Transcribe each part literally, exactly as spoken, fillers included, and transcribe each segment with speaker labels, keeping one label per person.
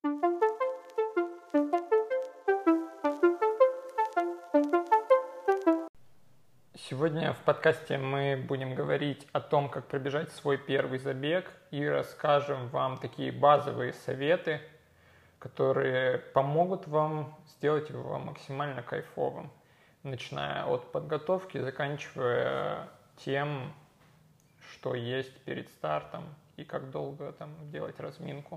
Speaker 1: Сегодня в подкасте мы будем говорить о том, как пробежать свой первый забег, и расскажем вам такие базовые советы, которые помогут вам сделать его максимально кайфовым, начиная от подготовки, заканчивая тем, что есть перед стартом и как долго там делать разминку.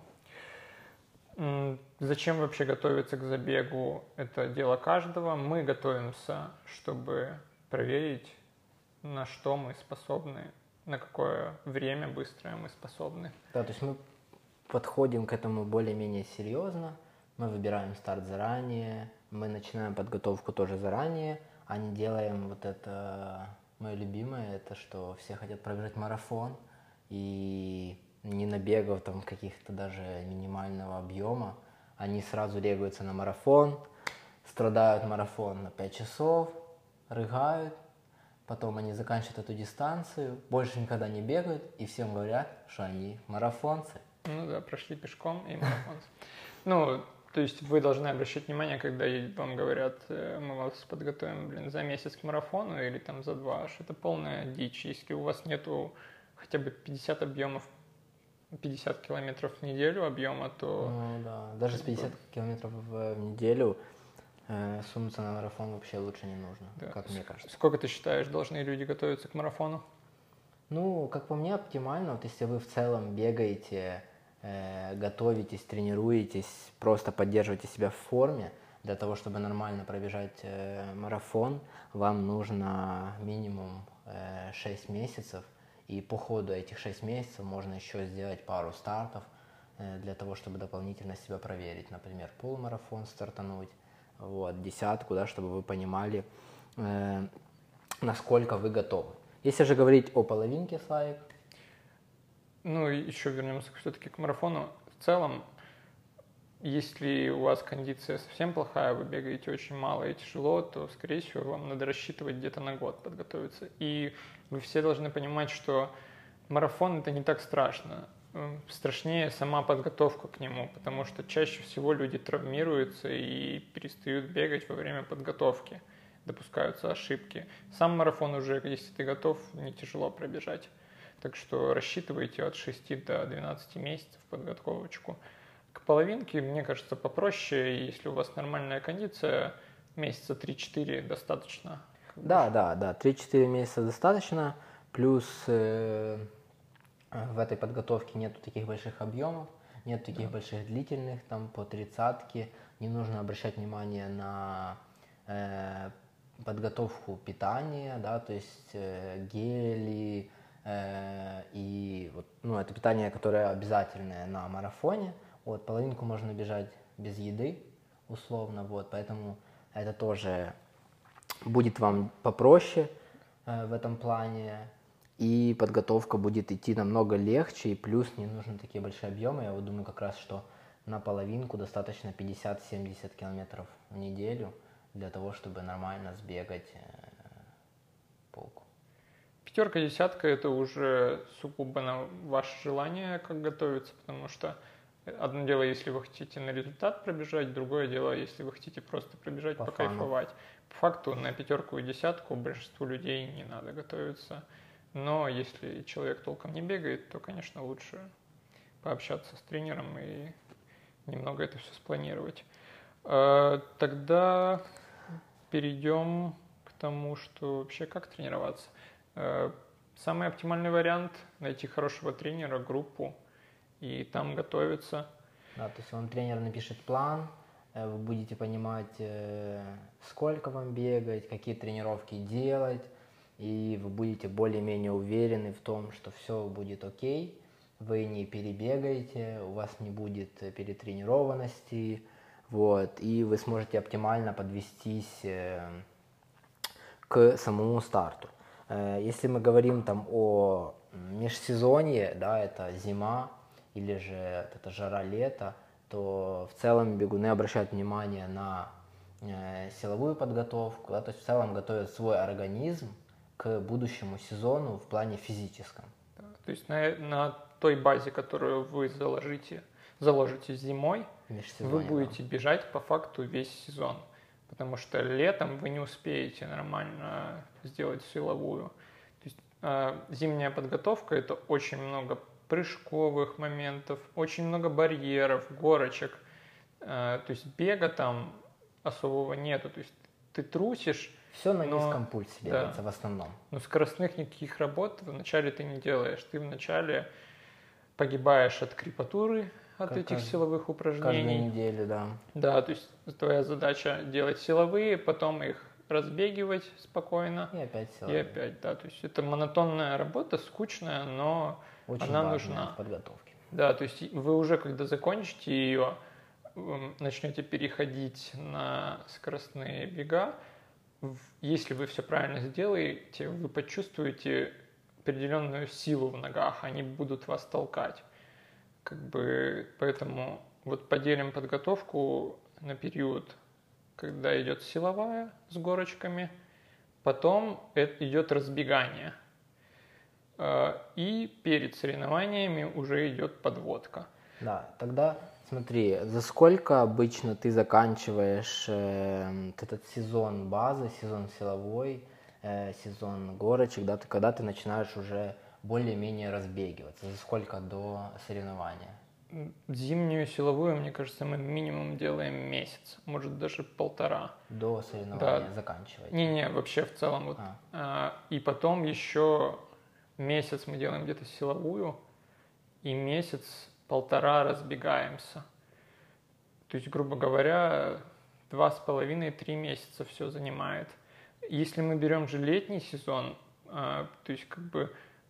Speaker 1: Зачем вообще готовиться к забегу? Это дело каждого. Мы готовимся, чтобы проверить, на что мы способны, на какое время быстрое мы способны.
Speaker 2: Да, то есть мы подходим к этому более-менее серьезно, мы выбираем старт заранее, мы начинаем подготовку тоже заранее, а не делаем вот это, мое любимое, это что все хотят пробежать марафон, и не набегав там каких-то даже минимального объема, они сразу регаются на марафон, страдают марафон на пять часов, рыгают, потом они заканчивают эту дистанцию, больше никогда не бегают, и всем говорят, что они марафонцы.
Speaker 1: Ну да, прошли пешком и марафонцы. Ну, то есть вы должны обращать внимание, когда вам говорят, мы вас подготовим, блин, за месяц к марафону или там за два, что это полная дичь. Если у вас нету хотя бы пятьдесят объемов, пятьдесят километров в неделю объема, то...
Speaker 2: Ну да, даже с пятьдесят километров в неделю э, сунуться на марафон вообще лучше не нужно,
Speaker 1: Да.
Speaker 2: как мне кажется.
Speaker 1: Сколько ты считаешь, должны люди готовиться к марафону?
Speaker 2: Ну, как по мне, оптимально, вот если вы в целом бегаете, э, готовитесь, тренируетесь, просто поддерживаете себя в форме, для того, чтобы нормально пробежать э, марафон, вам нужно минимум э, шесть месяцев, и по ходу этих шесть месяцев можно еще сделать пару стартов э, для того, чтобы дополнительно себя проверить, например, полумарафон стартануть, вот, десятку, да, чтобы вы понимали, э, насколько вы готовы. Если же говорить о половинке, Славик.
Speaker 1: Ну, и еще вернемся все-таки к марафону. В целом, если у вас кондиция совсем плохая, вы бегаете очень мало и тяжело, то, скорее всего, вам надо рассчитывать где-то на год подготовиться. И вы все должны понимать, что марафон – это не так страшно. Страшнее сама подготовка к нему, потому что чаще всего люди травмируются и перестают бегать во время подготовки. Допускаются ошибки. Сам марафон уже, если ты готов, не тяжело пробежать. Так что рассчитывайте от шести до двенадцати месяцев подготовочку. К половинке, мне кажется, попроще. Если у вас нормальная кондиция, месяца три-четыре достаточно.
Speaker 2: Да, да, да, три-четыре месяца достаточно. Плюс э, в этой подготовке нету таких больших объемов, нет таких да. больших длительных, там по тридцатке. Не нужно обращать внимание на э, подготовку питания, да, то есть э, гели э, и вот, ну, это питание, которое обязательное на марафоне. Вот, половинку можно бежать без еды, условно, вот, поэтому это тоже будет вам попроще э, в этом плане, и подготовка будет идти намного легче, и плюс не нужны такие большие объемы. Я вот думаю как раз, что на половинку достаточно пятьдесят-семьдесят километров в неделю, для того, чтобы нормально сбегать э, полку.
Speaker 1: Пятерка, десятка – это уже сугубо на ваше желание, как готовиться, потому что одно дело, если вы хотите на результат пробежать, другое дело, если вы хотите просто пробежать,
Speaker 2: По
Speaker 1: покайфовать. Фану. По факту на пятерку и десятку большинству людей не надо готовиться, но если человек толком не бегает, то, конечно, лучше пообщаться с тренером и немного это все спланировать. Тогда перейдем к тому, что вообще как тренироваться. Самый оптимальный вариант – найти хорошего тренера, группу и там готовиться.
Speaker 2: Да, то есть вам тренер напишет план, вы будете понимать, сколько вам бегать, какие тренировки делать, и вы будете более-менее уверены в том, что все будет окей, вы не перебегаете, у вас не будет перетренированности, вот, и вы сможете оптимально подвестись э, к самому старту. Э, если мы говорим там о межсезонье, да, это зима или же это жара лета, то в целом бегуны обращают внимание на э, силовую подготовку, да, то есть в целом готовят свой организм к будущему сезону в плане физическом.
Speaker 1: То есть на, на той базе, которую вы заложите, заложите зимой,
Speaker 2: Межсезонье,
Speaker 1: вы будете
Speaker 2: да.
Speaker 1: бежать по факту весь сезон. Потому что летом вы не успеете нормально сделать силовую. То есть э, зимняя подготовка – это очень много прыжковых моментов, очень много барьеров, горочек. Э, то есть бега там особого нету. То есть ты трусишь.
Speaker 2: Все на
Speaker 1: но,
Speaker 2: низком пульсе бегается,
Speaker 1: да,
Speaker 2: в основном.
Speaker 1: Но скоростных никаких работ вначале ты не делаешь. Ты вначале погибаешь от крепатуры, от
Speaker 2: Как
Speaker 1: этих
Speaker 2: каждый,
Speaker 1: силовых
Speaker 2: каждую
Speaker 1: упражнений.
Speaker 2: неделю, да.
Speaker 1: Да, то есть твоя задача делать силовые, потом их разбегивать спокойно.
Speaker 2: И опять
Speaker 1: И
Speaker 2: силовые.
Speaker 1: опять, да. То есть это монотонная работа, скучная, но
Speaker 2: Очень
Speaker 1: она
Speaker 2: важная
Speaker 1: нужна.
Speaker 2: в подготовке.
Speaker 1: Да, то есть вы уже, когда закончите ее, начнете переходить на скоростные бега, если вы все правильно сделаете, вы почувствуете определенную силу в ногах, они будут вас толкать. Как бы, поэтому вот поделим подготовку на период, когда идет силовая с горочками, потом идет разбегание. И перед соревнованиями уже идет подводка.
Speaker 2: Да, тогда смотри, за сколько обычно ты заканчиваешь э, этот сезон базы, сезон силовой, э, сезон горочек, да, ты, когда ты начинаешь уже более-менее разбегиваться, за сколько до соревнования?
Speaker 1: Зимнюю силовую, мне кажется, мы минимум делаем месяц, может даже полтора.
Speaker 2: До соревнования
Speaker 1: да.
Speaker 2: заканчиваете?
Speaker 1: Не-не, вообще в целом. Вот.
Speaker 2: А.
Speaker 1: А, и потом еще месяц мы делаем где-то силовую, и месяц-полтора разбегаемся. То есть, грубо говоря, два с половиной-три месяца все занимает. Если мы берем же летний сезон, а, то есть как бы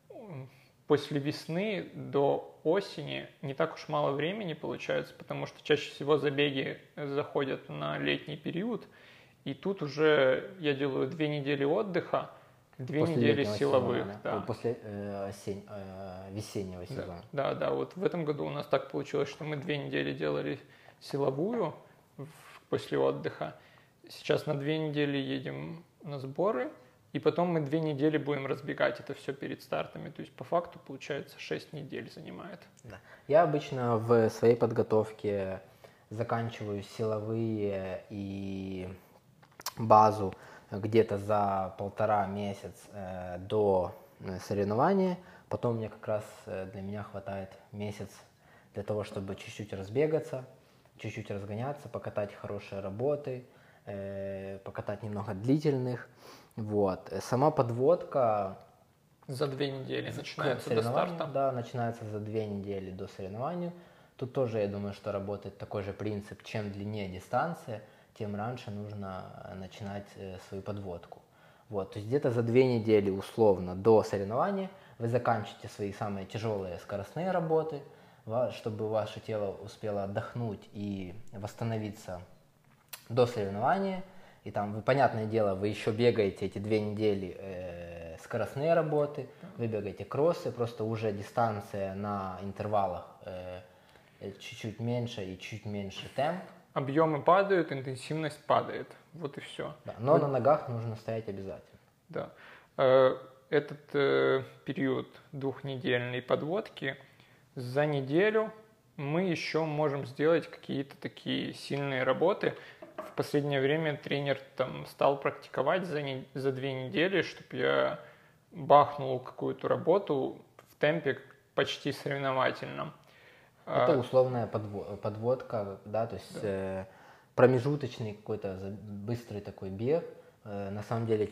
Speaker 1: после весны до осени не так уж мало времени получается, потому что чаще всего забеги заходят на летний период, и тут уже я делаю две недели отдыха, две
Speaker 2: после
Speaker 1: недели силовых.
Speaker 2: Сезона,
Speaker 1: да.
Speaker 2: После э, осень, э, весеннего сезона.
Speaker 1: Да, да, да, вот в этом году у нас так получилось, что мы две недели делали силовую в, после отдыха. Сейчас на две недели едем на сборы, и потом мы две недели будем разбегать это все перед стартами. То есть по факту получается шесть недель занимает.
Speaker 2: Да. Я обычно в своей подготовке заканчиваю силовые и базу где-то за полтора месяца э, до соревнования. Потом мне как раз э, для меня хватает месяц для того, чтобы чуть-чуть разбегаться, чуть-чуть разгоняться, покатать хорошие работы, э, покатать немного длительных. Вот. Сама подводка...
Speaker 1: За две недели начинается до старта?
Speaker 2: Да, начинается за две недели до соревнования. Тут тоже, я думаю, что работает такой же принцип. Чем длиннее дистанция, тем раньше нужно начинать свою подводку. Вот. То есть где-то за две недели условно до соревнования вы заканчиваете свои самые тяжелые скоростные работы, чтобы ваше тело успело отдохнуть и восстановиться до соревнования. И там, вы, понятное дело, вы еще бегаете эти две недели э, скоростные работы, вы бегаете кроссы, просто уже дистанция на интервалах э, чуть-чуть меньше и чуть меньше темп.
Speaker 1: Объемы падают, интенсивность падает. Вот и все.
Speaker 2: Да, но
Speaker 1: вот.
Speaker 2: на ногах нужно стоять обязательно.
Speaker 1: Да. Этот э, период двухнедельной подводки, за неделю мы еще можем сделать какие-то такие сильные работы. В последнее время тренер там стал практиковать за, не, за две недели, чтобы я бахнул какую-то работу в темпе почти соревновательном.
Speaker 2: Это условная подводка, да, то есть да. э, промежуточный какой-то быстрый такой бег. Э, на самом деле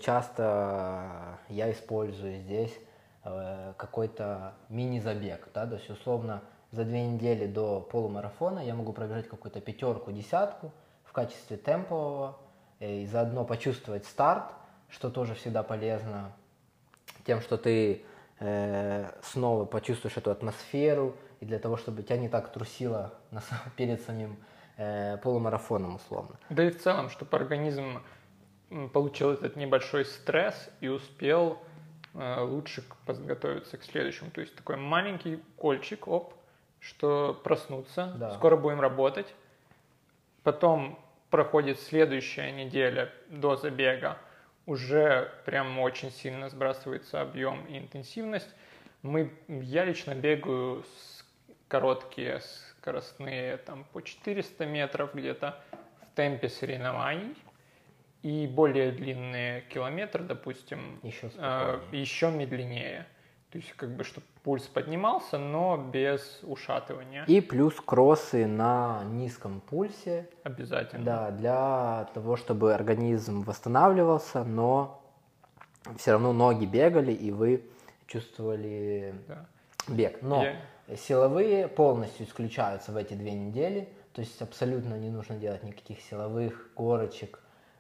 Speaker 2: часто я использую здесь э, какой-то мини-забег, да, то есть условно за две недели до полумарафона я могу пробежать какую-то пятерку, десятку в качестве темпового и заодно почувствовать старт, что тоже всегда полезно тем, что ты э, снова почувствуешь эту атмосферу, и для того, чтобы тебя не так трусило на, перед самим э, полумарафоном условно.
Speaker 1: Да и в целом, чтобы организм получил этот небольшой стресс и успел э, лучше подготовиться к следующему. То есть такой маленький кольчик, оп, что проснуться, да. Скоро будем работать. Потом проходит следующая неделя до забега, уже прям очень сильно сбрасывается объем и интенсивность. Мы, я лично бегаю с короткие, с скоростные там по четыреста метров где-то в темпе соревнований, и более длинные километры, допустим,
Speaker 2: Еще
Speaker 1: э,
Speaker 2: спокойнее.
Speaker 1: еще медленнее. То есть, как бы, чтобы пульс поднимался, но без ушатывания.
Speaker 2: И плюс кроссы на низком пульсе.
Speaker 1: Обязательно.
Speaker 2: Да, для того, чтобы организм восстанавливался, но все равно ноги бегали, и вы чувствовали
Speaker 1: Да.
Speaker 2: бег. Но
Speaker 1: Я-
Speaker 2: силовые полностью исключаются в эти две недели, то есть абсолютно не нужно делать никаких силовых горочек,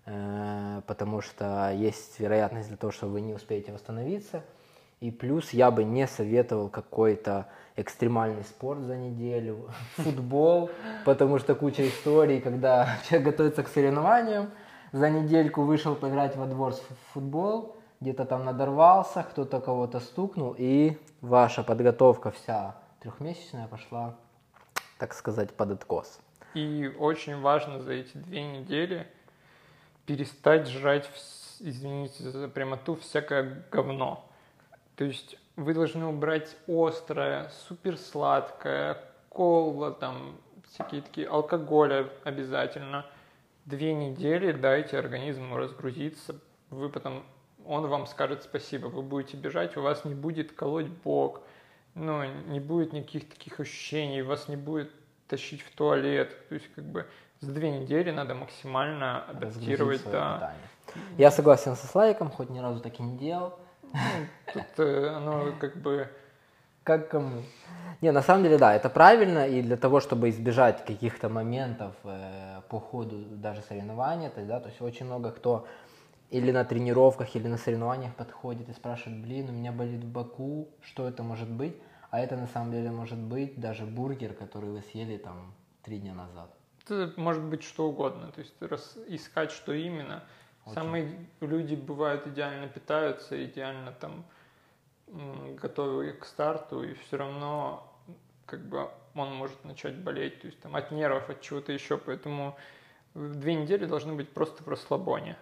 Speaker 2: э, потому что есть вероятность для того, что вы не успеете восстановиться. И плюс я бы не советовал какой-то экстремальный спорт за неделю, футбол, потому что куча историй, когда человек готовится к соревнованиям, за недельку вышел поиграть во двор в футбол, где-то там надорвался, кто-то кого-то стукнул, и ваша подготовка вся трехмесячная пошла, так сказать, под откос.
Speaker 1: И очень важно за эти две недели перестать жрать, вс- извините за прямоту, всякое говно. То есть вы должны убрать острое, суперсладкое, кола, там, всякие такие, алкоголь обязательно. Две недели дайте организму разгрузиться, вы потом, он вам скажет спасибо, вы будете бежать, у вас не будет колоть бок, ну, не будет никаких таких ощущений, вас не будет тащить в туалет. То есть, как бы, за две недели надо максимально адаптировать,
Speaker 2: Разгрузить свое
Speaker 1: да.
Speaker 2: питание. Я согласен со Славиком, хоть ни разу так и не делал.
Speaker 1: Ну, тут э, оно как бы...
Speaker 2: Как кому? Не, на самом деле, да, это правильно, и для того, чтобы избежать каких-то моментов э, по ходу даже соревнования, то есть, да, то есть очень много кто или на тренировках, или на соревнованиях подходит и спрашивает, блин, у меня болит в боку, что это может быть? А это на самом деле может быть даже бургер, который вы съели там три дня назад.
Speaker 1: Это может быть что угодно, то есть рас- искать, что именно.
Speaker 2: Очень.
Speaker 1: Самые люди бывают идеально питаются, идеально там м, готовы к старту, и все равно как бы он может начать болеть, то есть там от нервов, от чего-то еще, поэтому две недели должны быть просто в расслабоне.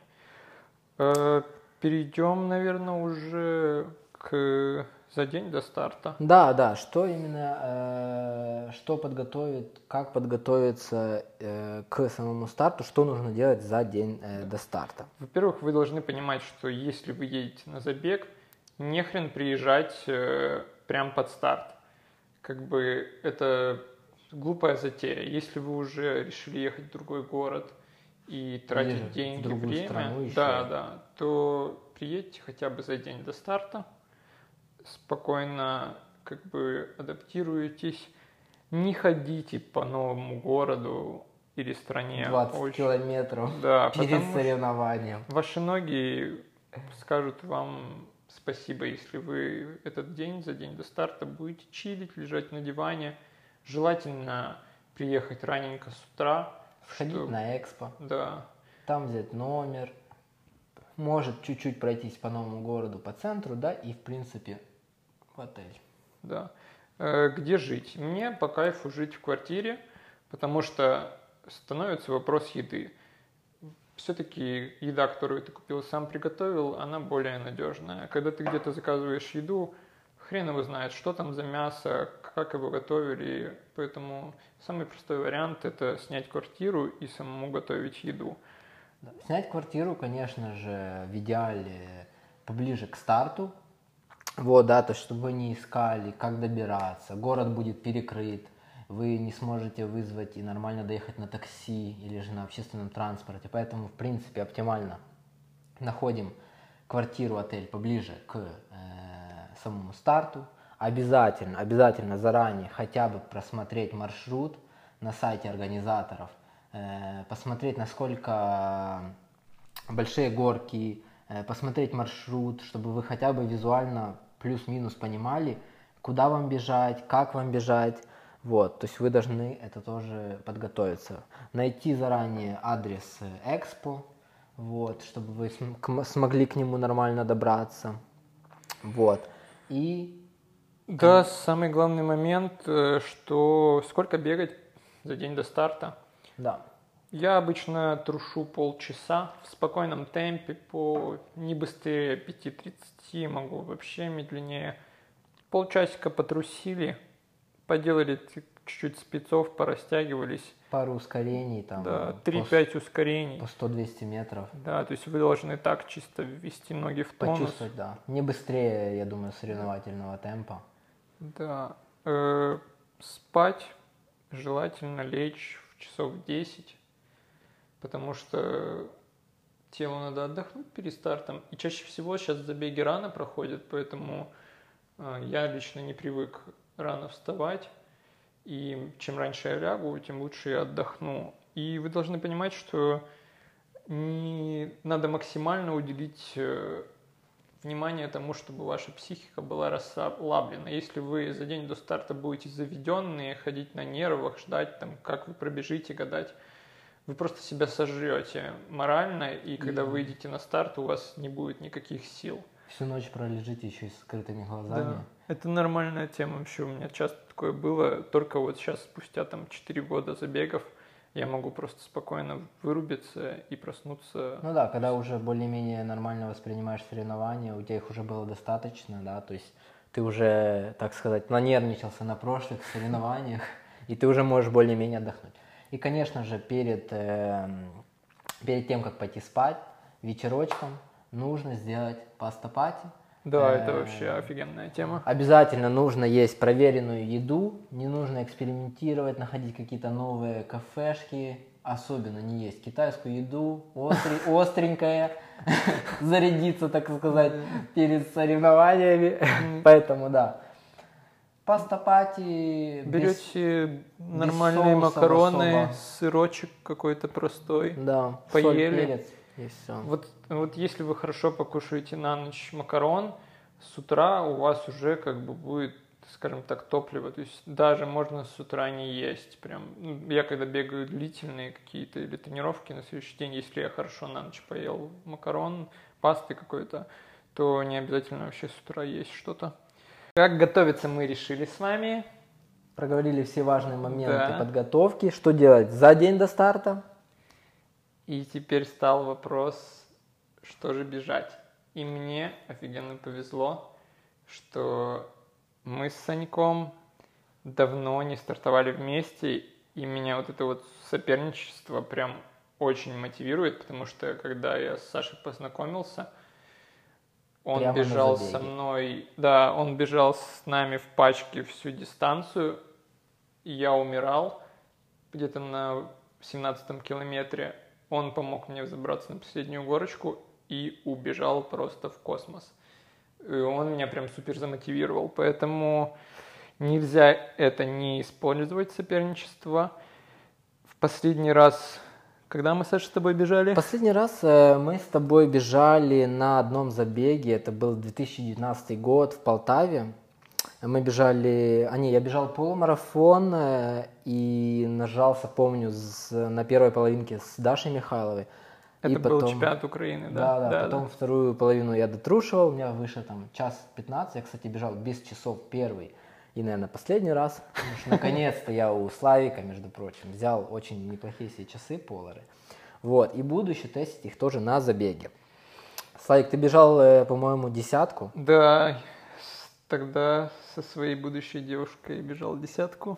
Speaker 1: Э, Перейдем, наверное, уже к за день до старта.
Speaker 2: Да, да, что именно, э, что подготовить, как подготовиться э, к самому старту, что нужно делать за день э, до старта.
Speaker 1: Во-первых, вы должны понимать, что если вы едете на забег, не хрен приезжать э, прям под старт. Как бы это глупая затея. Если вы уже решили ехать в другой город и тратить
Speaker 2: Или
Speaker 1: деньги,
Speaker 2: в другую
Speaker 1: время,
Speaker 2: страну еще.
Speaker 1: да, да, то приедьте хотя бы за день до старта, спокойно как бы адаптируетесь, не ходите по новому городу или стране.
Speaker 2: двадцать
Speaker 1: очень-
Speaker 2: километров
Speaker 1: Да,
Speaker 2: перед
Speaker 1: потому что
Speaker 2: соревнованием.
Speaker 1: ваши ноги скажут вам спасибо, если вы этот день, за день до старта будете чилить, лежать на диване. Желательно приехать раненько с утра.
Speaker 2: Сходить
Speaker 1: что-
Speaker 2: на экспо,
Speaker 1: Да,
Speaker 2: там взять номер, может чуть-чуть пройтись по новому городу, по центру, да, и в принципе в отель.
Speaker 1: да. Э, Где жить? Мне по кайфу жить в квартире, потому что становится вопрос еды. Все-таки еда, которую ты купил и сам приготовил, она более надежная. Когда ты где-то заказываешь еду, хрен его знает, что там за мясо, как его готовили. Поэтому самый простой вариант – это снять квартиру и самому готовить еду.
Speaker 2: Да. Снять квартиру, конечно же, в идеале поближе к старту. Вот, да, то есть, чтобы вы не искали, как добираться, город будет перекрыт, вы не сможете вызвать и нормально доехать на такси или же на общественном транспорте. Поэтому, в принципе, оптимально находим квартиру, отель поближе к э, самому старту. Обязательно, обязательно заранее хотя бы просмотреть маршрут на сайте организаторов, э, посмотреть, насколько большие горки, э, посмотреть маршрут, чтобы вы хотя бы визуально плюс-минус понимали, куда вам бежать, как вам бежать. Вот, то есть вы должны это тоже подготовиться. Найти заранее адрес экспо, вот, чтобы вы см- к- смогли к нему нормально добраться. Вот. И
Speaker 1: Да, самый главный момент, э, что сколько бегать за день до старта.
Speaker 2: да,
Speaker 1: Я обычно трушу полчаса в спокойном темпе, по не быстрее пяти тридцати, могу вообще медленнее. Полчасика потрусили, поделали чуть-чуть спецов порастягивались.
Speaker 2: Пару ускорений там.
Speaker 1: Да, три-пять ускорений.
Speaker 2: По сто-двести метров.
Speaker 1: Да, то есть вы должны так чисто ввести ноги в тонус.
Speaker 2: Почувствовать, да. Не быстрее, я думаю, соревновательного темпа.
Speaker 1: Да. Э, спать желательно лечь в часов десять, потому что телу надо отдохнуть перед стартом. И чаще всего сейчас забеги рано проходят, поэтому э, я лично не привык рано вставать. И чем раньше я лягу, тем лучше я отдохну. И вы должны понимать, что не надо максимально уделить э, внимание тому, чтобы ваша психика была расслаблена. Если вы за день до старта будете заведенные, ходить на нервах, ждать, там, как вы пробежите, гадать, вы просто себя сожрете морально, и когда вы выйдете на старт, у вас не будет никаких сил.
Speaker 2: Всю ночь пролежите еще и с закрытыми глазами.
Speaker 1: Да, это нормальная тема вообще, у меня часто такое было, только вот сейчас, спустя там четыре года забегов, я могу просто спокойно вырубиться и проснуться.
Speaker 2: Ну да, когда уже более-менее нормально воспринимаешь соревнования, у тебя их уже было достаточно, да, то есть ты уже, так сказать, нанервничался на прошлых соревнованиях, и ты уже можешь более-менее отдохнуть. И, конечно же, перед, э, перед тем, как пойти спать, вечерочком нужно сделать паста-пати.
Speaker 1: Да, это вообще офигенная тема.
Speaker 2: Обязательно нужно есть проверенную еду, не нужно экспериментировать, находить какие-то новые кафешки, особенно не есть китайскую еду, остренькая, зарядиться, так сказать, перед соревнованиями. Поэтому, да, паста-пати.
Speaker 1: Берете нормальные макароны, сырочек какой-то простой,
Speaker 2: да,
Speaker 1: поели.
Speaker 2: Соль, перец. И все.
Speaker 1: Вот, вот если вы хорошо покушаете на ночь макарон, с утра у вас уже как бы будет, скажем так, топливо. То есть даже можно с утра не есть. Прям, я когда бегаю длительные какие-то или тренировки на следующий день, если я хорошо на ночь поел макарон, пасты какой-то, то не обязательно вообще с утра есть что-то. Как готовиться мы решили с вами.
Speaker 2: Проговорили все важные моменты
Speaker 1: да.
Speaker 2: подготовки. Что делать за день до старта?
Speaker 1: И теперь стал вопрос, что же бежать. И мне офигенно повезло, что мы с Саньком давно не стартовали вместе, и меня вот это вот соперничество прям очень мотивирует, потому что когда я с Сашей познакомился, он
Speaker 2: Прямо
Speaker 1: бежал со мной, да, он бежал с нами в пачке всю дистанцию, и я умирал где-то на семнадцатом километре. Он помог мне взобраться на последнюю горочку и убежал просто в космос. И он меня прям супер замотивировал, поэтому нельзя это не использовать, соперничество. В последний раз, когда мы, Саша, с тобой бежали?
Speaker 2: Последний раз э, мы с тобой бежали на одном забеге, это был две тысячи девятнадцатый год в Полтаве. Мы бежали, а не, я бежал полумарафон э, и нажался, помню, с, на первой половинке с Дашей Михайловой.
Speaker 1: Это
Speaker 2: и
Speaker 1: был
Speaker 2: потом,
Speaker 1: чемпионат Украины,
Speaker 2: да? Да, да,
Speaker 1: да.
Speaker 2: потом
Speaker 1: да.
Speaker 2: вторую половину я дотрушивал, у меня выше там час пятнадцать, я, кстати, бежал без часов первый и, наверное, последний раз, потому что наконец-то я у Славика, между прочим, взял очень неплохие себе часы полары. Вот, и буду еще тестить их тоже на забеге. Славик, ты бежал, э, по-моему, десятку?
Speaker 1: Да, тогда со своей будущей девушкой бежал десятку.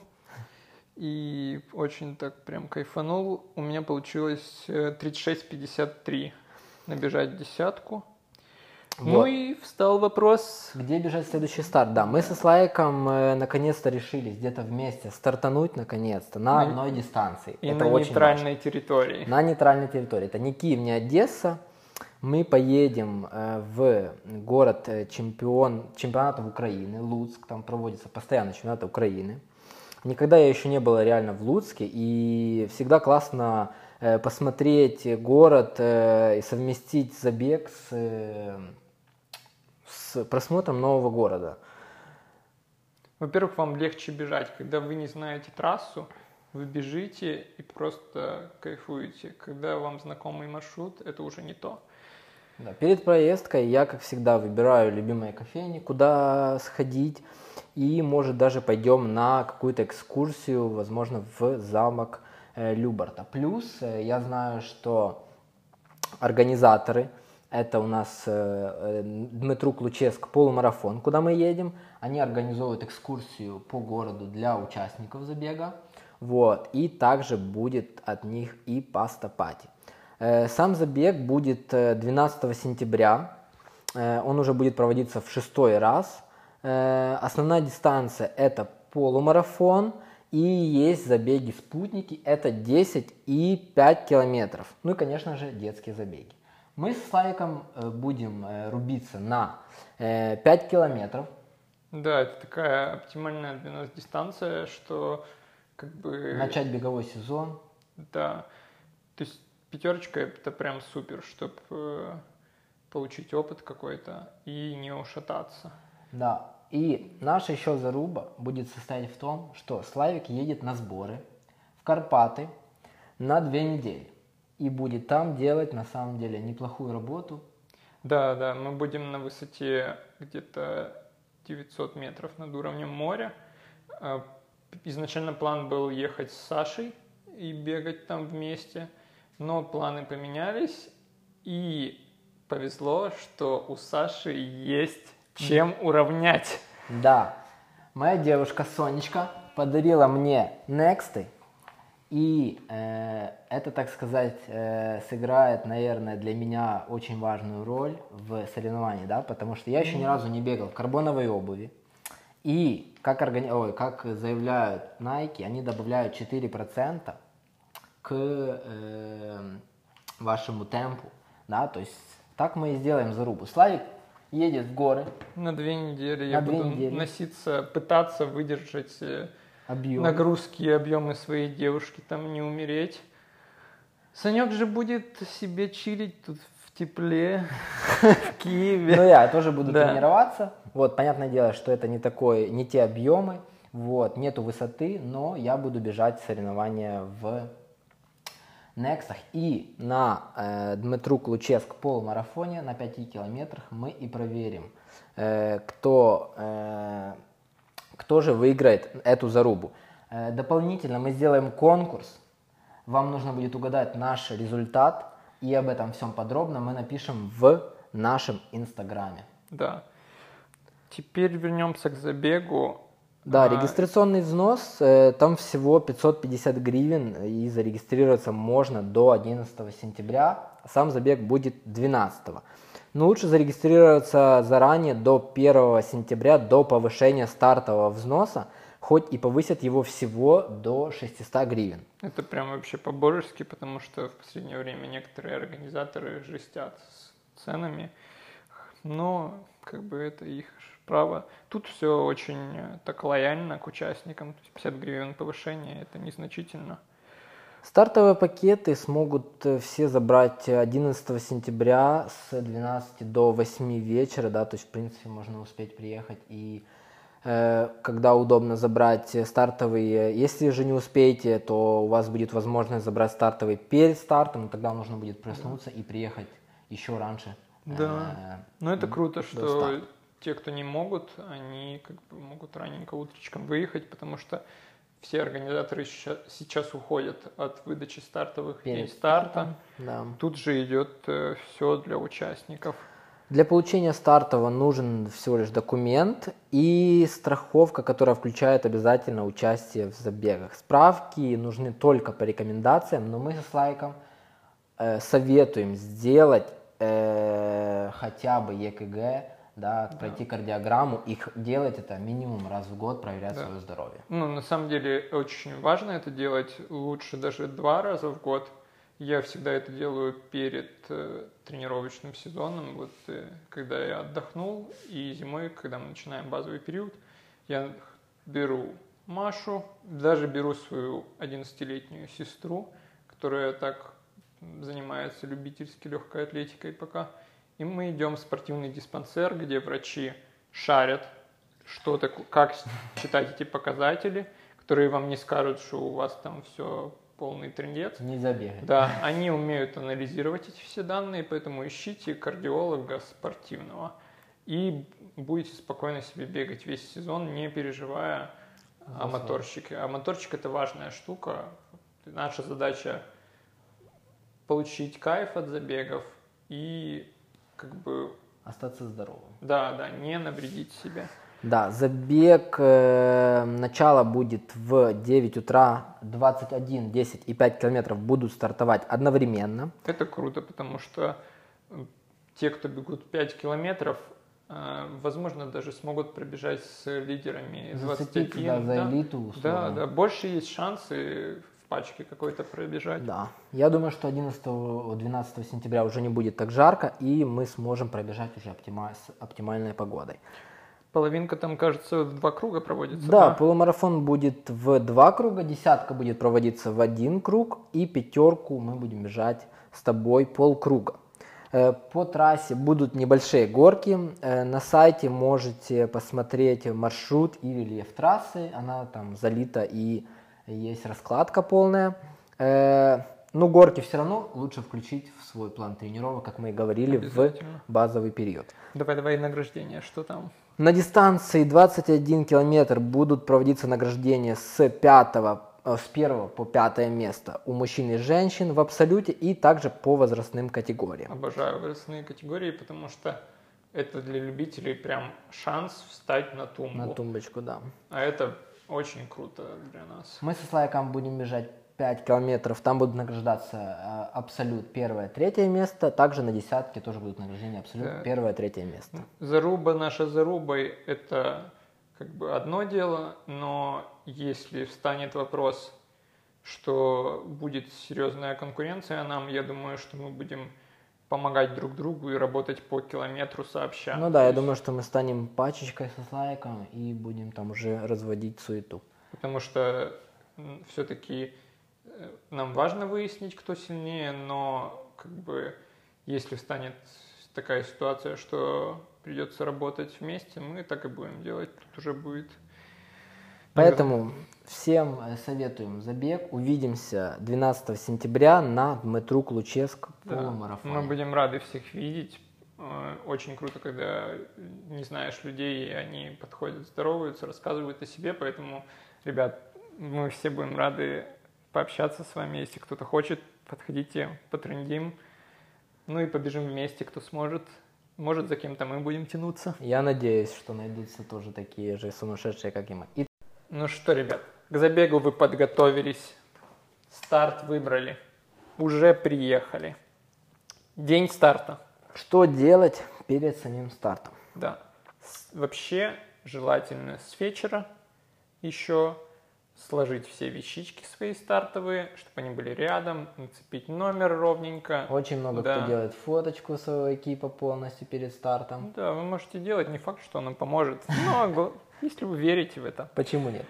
Speaker 1: И очень так прям кайфанул. У меня получилось тридцать шесть пятьдесят три набежать десятку. Вот. Ну и встал вопрос...
Speaker 2: Где бежать следующий старт? Да, мы со Славиком э, наконец-то решились где-то вместе стартануть наконец-то на, на одной дистанции.
Speaker 1: И
Speaker 2: Это
Speaker 1: на
Speaker 2: очень
Speaker 1: нейтральной
Speaker 2: важно.
Speaker 1: территории.
Speaker 2: На нейтральной территории. Это не Киев, не Одесса. Мы поедем э, в город э, чемпион, чемпионатов Украины, Луцк. Там проводится постоянно чемпионат Украины. Никогда я еще не был реально в Луцке, и всегда классно э, посмотреть город э, и совместить забег с, э, с просмотром нового города.
Speaker 1: Во-первых, вам легче бежать. Когда вы не знаете трассу, вы бежите и просто кайфуете. Когда вам знакомый маршрут, это уже не то.
Speaker 2: Да, перед поездкой я, как всегда, выбираю любимые кофейни, куда сходить. И, может, даже пойдем на какую-то экскурсию, возможно, в замок э, Любарта. Плюс э, я знаю, что организаторы Это у нас э, Дмитрук Луческ полумарафон, куда мы едем. Они организовывают экскурсию по городу для участников забега. Вот. И также будет от них и паста-пати. Э, сам забег будет двенадцатого сентября. Э, он уже будет проводиться в шестой раз. Э, основная дистанция это полумарафон. И есть забеги-спутники, это десять и пять километров. Ну и, конечно же, детские забеги. Мы с Славиком будем рубиться на пять километров.
Speaker 1: Да, это такая оптимальная для нас дистанция, что как бы...
Speaker 2: Начать беговой сезон.
Speaker 1: Да, то есть пятерочка это прям супер, чтобы получить опыт какой-то и не ушататься.
Speaker 2: Да. И наша еще заруба будет состоять в том, что Славик едет на сборы в Карпаты на две недели. И будет там делать на самом деле неплохую работу.
Speaker 1: Да, да, мы будем на высоте где-то девятьсот метров над уровнем моря. Изначально план был ехать с Сашей и бегать там вместе, но планы поменялись, и повезло, что у Саши есть чем уравнять.
Speaker 2: Да, моя девушка Сонечка подарила мне Нексты, и э, это, так сказать, э, сыграет, наверное, для меня очень важную роль в соревновании, да, потому что я еще ни разу не бегал в карбоновой обуви, и как, органи... Ой, как заявляют Nike, они добавляют четыре процента к э, вашему темпу, да, то есть так мы и сделаем зарубу. Славик едет в горы.
Speaker 1: На две недели
Speaker 2: на
Speaker 1: я
Speaker 2: две
Speaker 1: буду
Speaker 2: недели.
Speaker 1: носиться, пытаться выдержать
Speaker 2: Объем.
Speaker 1: нагрузки и объемы своей девушки, там не умереть. Санек же будет себе чилить тут в тепле, в Киеве.
Speaker 2: Ну я тоже буду
Speaker 1: Да.
Speaker 2: тренироваться. Вот, понятное дело, что это не такое, не те объемы, вот, нету высоты, но я буду бежать соревнования в Нексах. И на э, Дмитрук Луческ полумарафоне на пяти километрах мы и проверим, э, кто, э, кто же выиграет эту зарубу. Э, дополнительно мы сделаем конкурс. Вам нужно будет угадать наш результат. И об этом всем подробно мы напишем в нашем инстаграме.
Speaker 1: Да. Теперь вернемся к забегу.
Speaker 2: Да,
Speaker 1: А,
Speaker 2: регистрационный взнос, э, там всего пятьсот пятьдесят гривен, и зарегистрироваться можно до одиннадцатого сентября, а сам забег будет двенадцатого. Но лучше зарегистрироваться заранее, до первого сентября, до повышения стартового взноса, хоть и повысят его всего до шестисот гривен.
Speaker 1: Это прям вообще по-божески, потому что в последнее время некоторые организаторы жестят с ценами, но как бы это их право. Тут все очень так лояльно к участникам, то есть пятьдесят гривен повышения, это незначительно.
Speaker 2: Стартовые пакеты смогут все забрать одиннадцатого сентября с двенадцати до восьми вечера, да, то есть в принципе можно успеть приехать и э, когда удобно забрать стартовые. Если же не успеете, то у вас будет возможность забрать стартовый перед стартом, и тогда нужно будет проснуться и приехать еще раньше.
Speaker 1: Да,
Speaker 2: э,
Speaker 1: но это круто,
Speaker 2: до
Speaker 1: что
Speaker 2: старта.
Speaker 1: те, кто не могут, они как бы могут раненько утречком выехать, потому что все организаторы сейчас, сейчас уходят от выдачи стартовых в день старта.
Speaker 2: Да.
Speaker 1: Тут же идет э, все для участников.
Speaker 2: Для получения стартового нужен всего лишь документ и страховка, которая включает обязательно участие в забегах. Справки нужны только по рекомендациям, но мы со Слайком э, советуем сделать э, хотя бы ЕКГ, да,
Speaker 1: Да.
Speaker 2: пройти кардиограмму и х- делать это минимум раз в год, проверять
Speaker 1: Да.
Speaker 2: свое здоровье.
Speaker 1: Ну, на самом деле, очень важно это делать, лучше даже два раза в год. Я всегда это делаю перед э, тренировочным сезоном, вот э, когда я отдохнул, и зимой, когда мы начинаем базовый период, я беру Машу, даже беру свою одиннадцатилетнюю сестру, которая так занимается любительски легкой атлетикой пока, и мы идем в спортивный диспансер, где врачи шарят, что такое, как считать эти показатели, которые вам не скажут, что у вас там все полный трындец.
Speaker 2: Нельзя бегать.
Speaker 1: Да, они умеют анализировать эти все данные, поэтому ищите кардиолога спортивного и будете спокойно себе бегать весь сезон, не переживая о моторчике. А моторчик – это важная штука. Наша задача – получить кайф от забегов и как бы...
Speaker 2: Остаться здоровым.
Speaker 1: Да, да, не навредить себе.
Speaker 2: Да, забег, э, начало будет в девять утра, двадцать один, десять и пять километров будут стартовать одновременно.
Speaker 1: Это круто, потому что те, кто бегут пять километров, э, возможно, даже смогут пробежать с лидерами двадцать один.
Speaker 2: Да, за
Speaker 1: да?
Speaker 2: элиту условно.
Speaker 1: Да, да, больше есть шансы в пачке какой-то пробежать.
Speaker 2: Да, я думаю, что одиннадцатого-двенадцатого сентября уже не будет так жарко, и мы сможем пробежать уже оптима- с оптимальной погодой.
Speaker 1: Половинка там, кажется, в два круга проводится.
Speaker 2: Да,
Speaker 1: да?
Speaker 2: полумарафон будет в два круга, десятка будет проводиться в один круг, и пятерку мы будем бежать с тобой полкруга. По трассе будут небольшие горки. На сайте можете посмотреть маршрут и рельеф трассы. Она там залита и есть раскладка полная. Но горки все равно лучше включить в свой план тренировок, как мы и говорили, в базовый период.
Speaker 1: Давай, давай награждение, что там?
Speaker 2: На дистанции двадцать один километр будут проводиться награждения с, пятого, с первого по пятое место у мужчин и женщин в абсолюте и также по возрастным категориям.
Speaker 1: Обожаю возрастные категории, потому что это для любителей прям шанс встать на тумбу.
Speaker 2: На тумбочку, да.
Speaker 1: А это очень круто для нас.
Speaker 2: Мы со Слайком будем бежать пять километров, там будут награждаться э, абсолют первое, третье место, также на десятке тоже будут награждения абсолют да. первое, третье место.
Speaker 1: Заруба наша зарубой – это как бы одно дело, но если встанет вопрос, что будет серьезная конкуренция нам, я думаю, что мы будем помогать друг другу и работать по километру сообща.
Speaker 2: Ну да, То я есть... думаю, что мы станем пачечкой со Слайком и будем там уже разводить суету.
Speaker 1: Потому что все-таки нам важно выяснить, кто сильнее, но как бы если станет такая ситуация, что придется работать вместе, мы так и будем делать, тут уже будет.
Speaker 2: Поэтому всем советуем забег. Увидимся двенадцатого сентября на Дмитрук Луческ полумарафоне.
Speaker 1: Да, мы будем рады всех видеть. Очень круто, когда не знаешь людей, и они подходят, здороваются, рассказывают о себе. Поэтому, ребят, мы все будем рады пообщаться с вами. Если кто-то хочет, подходите, потрендим. Ну и побежим вместе, кто сможет. Может, за кем-то мы будем тянуться.
Speaker 2: Я надеюсь, что найдутся тоже такие же сумасшедшие, как и мы. И...
Speaker 1: Ну что, ребят, к забегу вы подготовились. Старт выбрали. Уже приехали. День старта.
Speaker 2: Что делать перед самим стартом?
Speaker 1: Да. Вообще желательно с вечера еще сложить все вещички свои стартовые, чтобы они были рядом, нацепить номер ровненько.
Speaker 2: Очень много да. кто делает фоточку своего экипа полностью перед стартом.
Speaker 1: Да, вы можете делать, не факт, что она поможет, но если вы верите в это.
Speaker 2: Почему нет?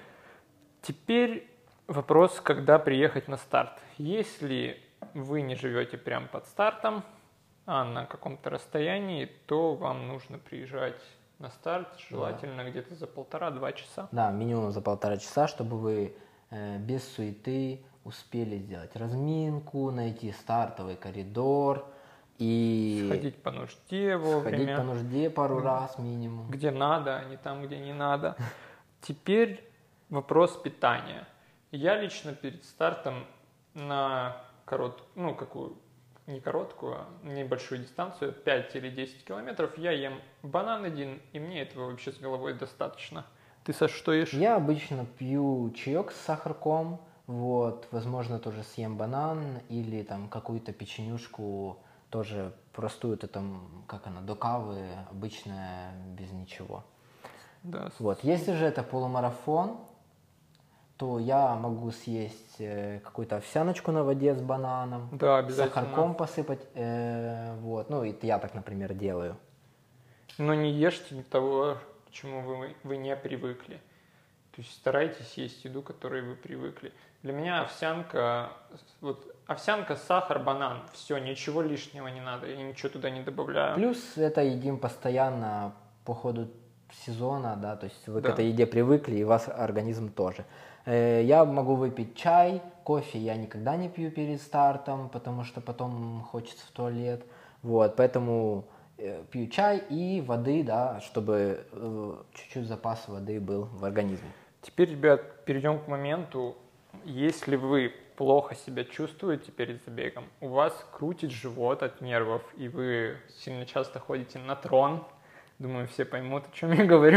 Speaker 1: Теперь вопрос, когда приехать на старт. Если вы не живете прямо под стартом, а на каком-то расстоянии, то вам нужно приезжать на старт, желательно да. где-то за полтора-два часа.
Speaker 2: Да, минимум за полтора часа, чтобы вы э, без суеты успели сделать разминку, найти стартовый коридор и...
Speaker 1: Сходить по нужде вовремя.
Speaker 2: Сходить по нужде пару раз минимум.
Speaker 1: Где надо, а не там, где не надо. Теперь вопрос питания. Я лично перед стартом на короткую, ну какую, не короткую, а небольшую дистанцию, пять или десять километров, я ем банан один, и мне этого вообще с головой достаточно. Ты, Саш, что ешь?
Speaker 2: Я обычно пью чаек с сахарком, вот, возможно, тоже съем банан или там какую-то печенюшку, тоже простую, это там, как она, до кавы, обычная, без ничего.
Speaker 1: Да.
Speaker 2: Вот, если же это полумарафон, то я могу съесть э, какую-то овсяночку на воде с бананом,
Speaker 1: да, обязательно.
Speaker 2: Сахарком посыпать, э, вот, ну, это я так, например, делаю.
Speaker 1: Но не ешьте того, к чему вы, вы не привыкли. То есть старайтесь есть еду, к которой вы привыкли. Для меня овсянка, вот овсянка, сахар, банан, все, ничего лишнего не надо, я ничего туда не добавляю.
Speaker 2: Плюс это едим постоянно по ходу сезона, да, то есть вы
Speaker 1: да.
Speaker 2: к этой еде привыкли, и ваш организм тоже. Я могу выпить чай, кофе я никогда не пью перед стартом, потому что потом хочется в туалет, вот, поэтому пью чай и воды, да, чтобы чуть-чуть запас воды был в организме.
Speaker 1: Теперь, ребят, перейдем к моменту, если вы плохо себя чувствуете перед забегом, у вас крутит живот от нервов, и вы сильно часто ходите на трон, думаю, все поймут, о чем я говорю,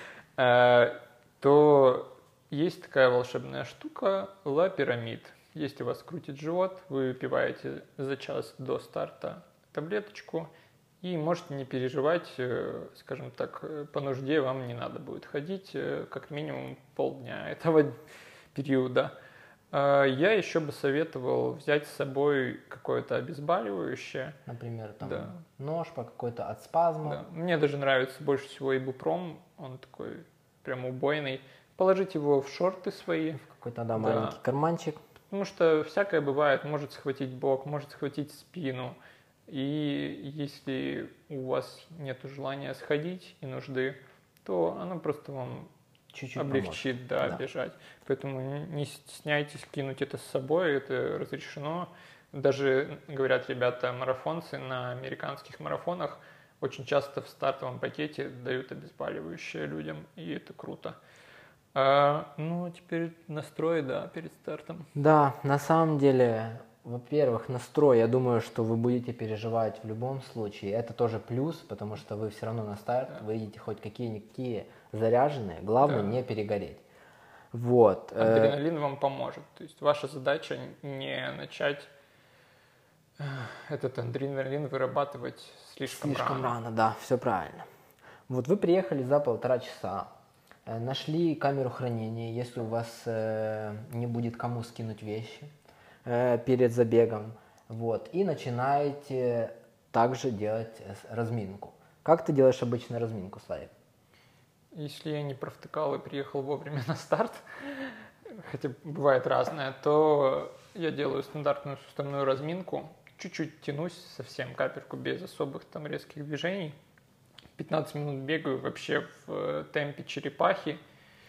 Speaker 1: то есть такая волшебная штука Ла Пирамид. Если у вас крутит живот, вы выпиваете за час до старта таблеточку, и можете не переживать, скажем так, по нужде вам не надо будет ходить как минимум полдня этого периода. Я еще бы советовал взять с собой какое-то обезболивающее.
Speaker 2: Например, там
Speaker 1: да.
Speaker 2: ножпа какой-то от спазма.
Speaker 1: Да. Мне даже нравится больше всего ибупром, он такой прям убойный. Положить его в шорты свои. В
Speaker 2: какой-то, да, маленький да. карманчик.
Speaker 1: Потому что всякое бывает, может схватить бок, может схватить спину. И если у вас нет желания сходить и нужды, то оно просто вам чуть-чуть облегчит, да, да. бежать. Поэтому не стесняйтесь кинуть это с собой, это разрешено. Даже, говорят ребята, марафонцы на американских марафонах очень часто в стартовом пакете дают обезболивающее людям, и это круто. А, ну, теперь настрой, да, перед стартом.
Speaker 2: Да, на самом деле, во-первых, настрой, я думаю, что вы будете переживать в любом случае. Это тоже плюс, потому что вы все равно на старт да. выйдете хоть какие-никакие заряженные. Главное, да. не перегореть. Вот.
Speaker 1: Адреналин вам поможет. То есть ваша задача не начать этот адреналин вырабатывать слишком,
Speaker 2: слишком
Speaker 1: рано.
Speaker 2: рано, да, все правильно. Вот вы приехали за полтора часа. Нашли камеру хранения, если у вас э, не будет кому скинуть вещи э, перед забегом. Вот, и начинаете также делать разминку. Как ты делаешь обычно разминку, Славик?
Speaker 1: Если я не провтыкал и приехал вовремя на старт, хотя бывает разное, то я делаю стандартную суставную разминку, чуть-чуть тянусь, совсем капельку, без особых там резких движений. пятнадцать минут бегаю вообще в темпе черепахи.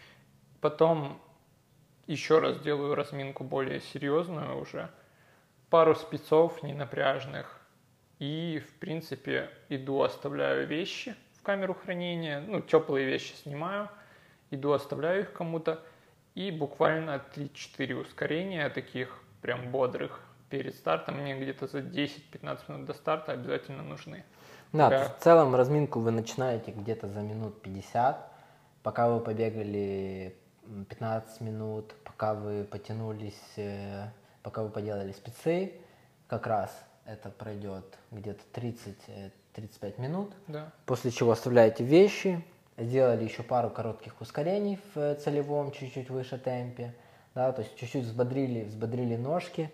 Speaker 1: Потом еще раз делаю разминку более серьезную уже. Пару спецов ненапряжных. И, в принципе, иду, оставляю вещи в камеру хранения. Ну, теплые вещи снимаю. Иду, оставляю их кому-то. И буквально три-четыре ускорения таких прям бодрых перед стартом. Мне где-то за десять-пятнадцать минут до старта обязательно нужны.
Speaker 2: Да, да. В целом разминку вы начинаете где-то за минут пятьдесят, пока вы побегали пятнадцать минут, пока вы потянулись, пока вы поделали спецы, как раз это пройдет где-то тридцать-тридцать пять минут,
Speaker 1: да.
Speaker 2: После чего оставляете вещи, сделали еще пару коротких ускорений в целевом, чуть-чуть выше темпе, да, то есть чуть-чуть взбодрили, взбодрили ножки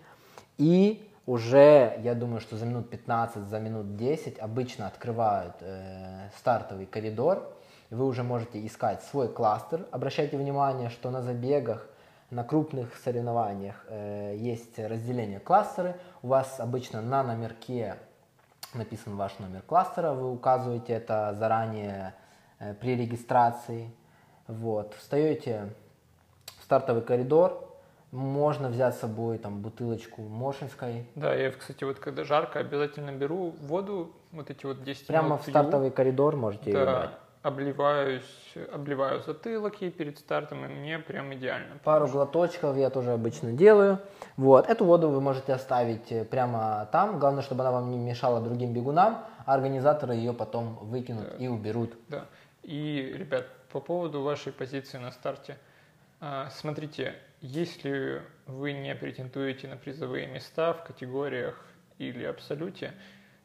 Speaker 2: и уже, я думаю, что за минут пятнадцать, за минут десять обычно открывают э, стартовый коридор, и вы уже можете искать свой кластер. Обращайте внимание, что на забегах, на крупных соревнованиях э, есть разделение кластеры. У вас обычно на номерке написан ваш номер кластера, вы указываете это заранее э, при регистрации. Вот. Встаете в стартовый коридор. Можно взять с собой там бутылочку моршинской.
Speaker 1: Да, я, кстати, вот когда жарко, обязательно беру воду, вот эти вот десять
Speaker 2: Прямо
Speaker 1: минут
Speaker 2: в стартовый пью, коридор можете
Speaker 1: да,
Speaker 2: ее брать.
Speaker 1: обливаюсь, обливаю затылок ей перед стартом, и мне прям идеально.
Speaker 2: Пару глоточков я тоже обычно делаю. Вот, эту воду вы можете оставить прямо там, главное, чтобы она вам не мешала другим бегунам, а организаторы ее потом выкинут да. и уберут.
Speaker 1: Да, и, ребят, по поводу вашей позиции на старте, смотрите, если вы не претендуете на призовые места в категориях или абсолюте,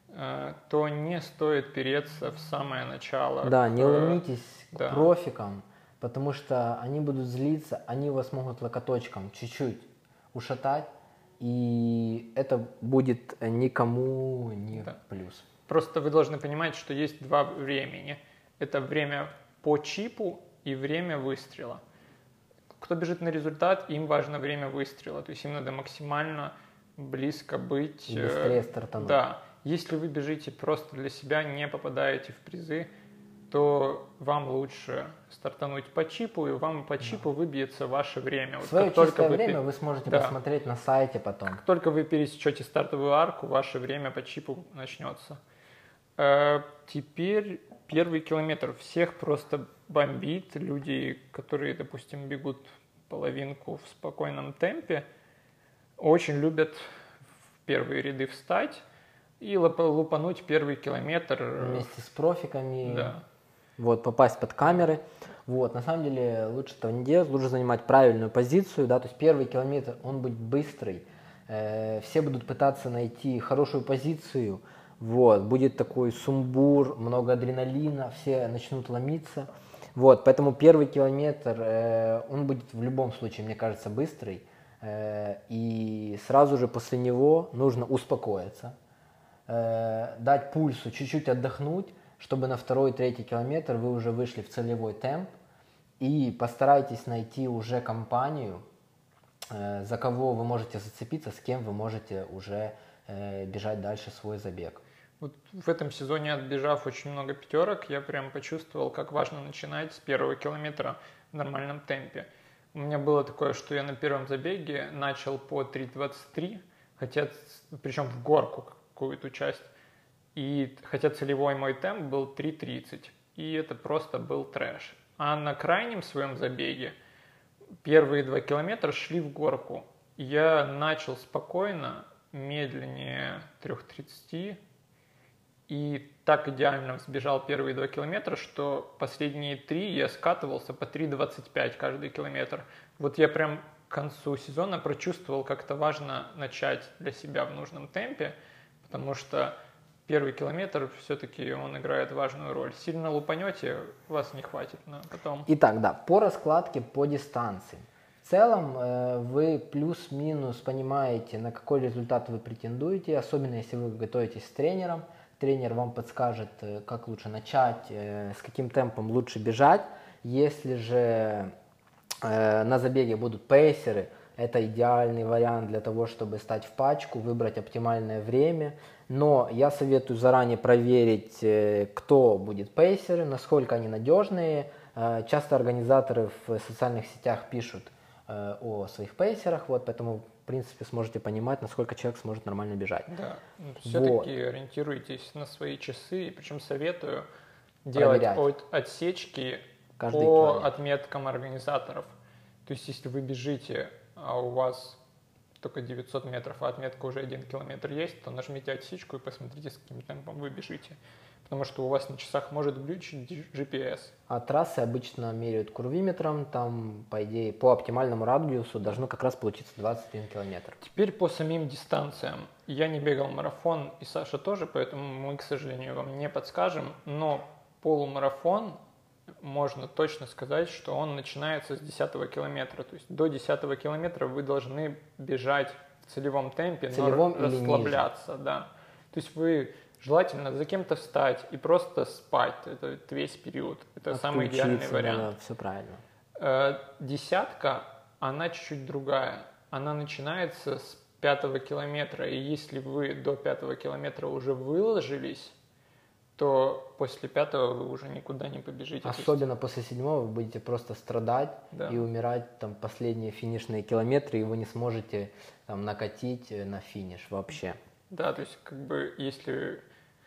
Speaker 1: то не стоит переться в самое начало.
Speaker 2: Да,
Speaker 1: к...
Speaker 2: не ломитесь
Speaker 1: да.
Speaker 2: к профикам, потому что они будут злиться, они вас могут локоточком чуть-чуть ушатать, и это будет никому не да. плюс.
Speaker 1: Просто вы должны понимать, что есть два времени. Это время по чипу и время выстрела. Кто бежит на результат, им важно время выстрела, то есть им надо максимально близко быть.
Speaker 2: И быстрее стартануть.
Speaker 1: Да. Если вы бежите просто для себя, не попадаете в призы, то вам лучше стартануть по чипу, и вам по чипу да. выбьется ваше время.
Speaker 2: Свое
Speaker 1: вот
Speaker 2: чистое
Speaker 1: только
Speaker 2: время
Speaker 1: вы...
Speaker 2: вы сможете
Speaker 1: да.
Speaker 2: посмотреть на сайте потом.
Speaker 1: Как только вы пересечете стартовую арку, ваше время по чипу начнется. Теперь первый километр. Всех просто бомбит. Люди, которые, допустим, бегут половинку в спокойном темпе, очень любят в первые ряды встать и лупануть первый километр.
Speaker 2: Вместе с профиками.
Speaker 1: Да.
Speaker 2: Вот, попасть под камеры. Вот, на самом деле лучше этого не делать, лучше занимать правильную позицию, да, то есть первый километр, он будет быстрый, э, все будут пытаться найти хорошую позицию, вот, будет такой сумбур, много адреналина, все начнут ломиться, вот, поэтому первый километр, э, он будет в любом случае, мне кажется, быстрый, э, и сразу же после него нужно успокоиться, э, дать пульсу чуть-чуть отдохнуть, чтобы на второй, третий километр вы уже вышли в целевой темп, и постарайтесь найти уже компанию, э, за кого вы можете зацепиться, с кем вы можете уже э, бежать дальше свой забег.
Speaker 1: Вот в этом сезоне, отбежав очень много пятерок, я прям почувствовал, как важно начинать с первого километра в нормальном темпе. У меня было такое, что я на первом забеге начал по три двадцать три, хотя, причем в горку какую-то часть, и хотя целевой мой темп был три тридцать, и это просто был трэш. А на крайнем своем забеге первые два километра шли в горку. Я начал спокойно, медленнее три тридцать, и так идеально сбежал первые два километра, что последние три я скатывался по три двадцать пять каждый километр. Вот я прям к концу сезона прочувствовал, как это важно начать для себя в нужном темпе, потому что первый километр все-таки он играет важную роль. Сильно лупанете, вас не хватит на потом.
Speaker 2: Итак, да, по раскладке по дистанции. В целом э, вы плюс-минус понимаете, на какой результат вы претендуете, особенно если вы готовитесь с тренером. Тренер вам подскажет, э, как лучше начать, э, с каким темпом лучше бежать. Если же э, на забеге будут пейсеры, это идеальный вариант для того, чтобы стать в пачку, выбрать оптимальное время. Но я советую заранее проверить, кто будет пейсеры, насколько они надежные. Часто организаторы в социальных сетях пишут о своих пейсерах, вот, поэтому, в принципе, сможете понимать, насколько человек сможет нормально бежать.
Speaker 1: Да, все-таки вот. Ориентируйтесь на свои часы, причем советую делать от, отсечки Каждый по километр. Отметкам организаторов. То есть, если вы бежите, а у вас только девятьсот метров, а отметка уже один километр есть, то нажмите отсечку и посмотрите, с каким темпом вы бежите. Потому что у вас на часах может глючить джи пи эс.
Speaker 2: А трассы обычно меряют курвиметром, там, по идее, по оптимальному радиусу должно как раз получиться двадцать один километр.
Speaker 1: Теперь по самим дистанциям. Я не бегал марафон, и Саша тоже, поэтому мы, к сожалению, вам не подскажем, но полумарафон, можно точно сказать, что он начинается с десятого километра. То есть до десятого километра вы должны бежать в целевом темпе,
Speaker 2: целевом
Speaker 1: но расслабляться. Да. То есть вы желательно за кем-то встать и просто спать. Это весь период. Это Отключиться, самый идеальный вариант.
Speaker 2: Да, все правильно.
Speaker 1: Десятка, она чуть-чуть другая. Она начинается с пятого километра. И если вы до пятого километра уже выложились, то после пятого вы уже никуда не побежите.
Speaker 2: Особенно после седьмого вы будете просто страдать да. и умирать там последние финишные километры, и вы не сможете там накатить на финиш вообще.
Speaker 1: Да, то есть как бы если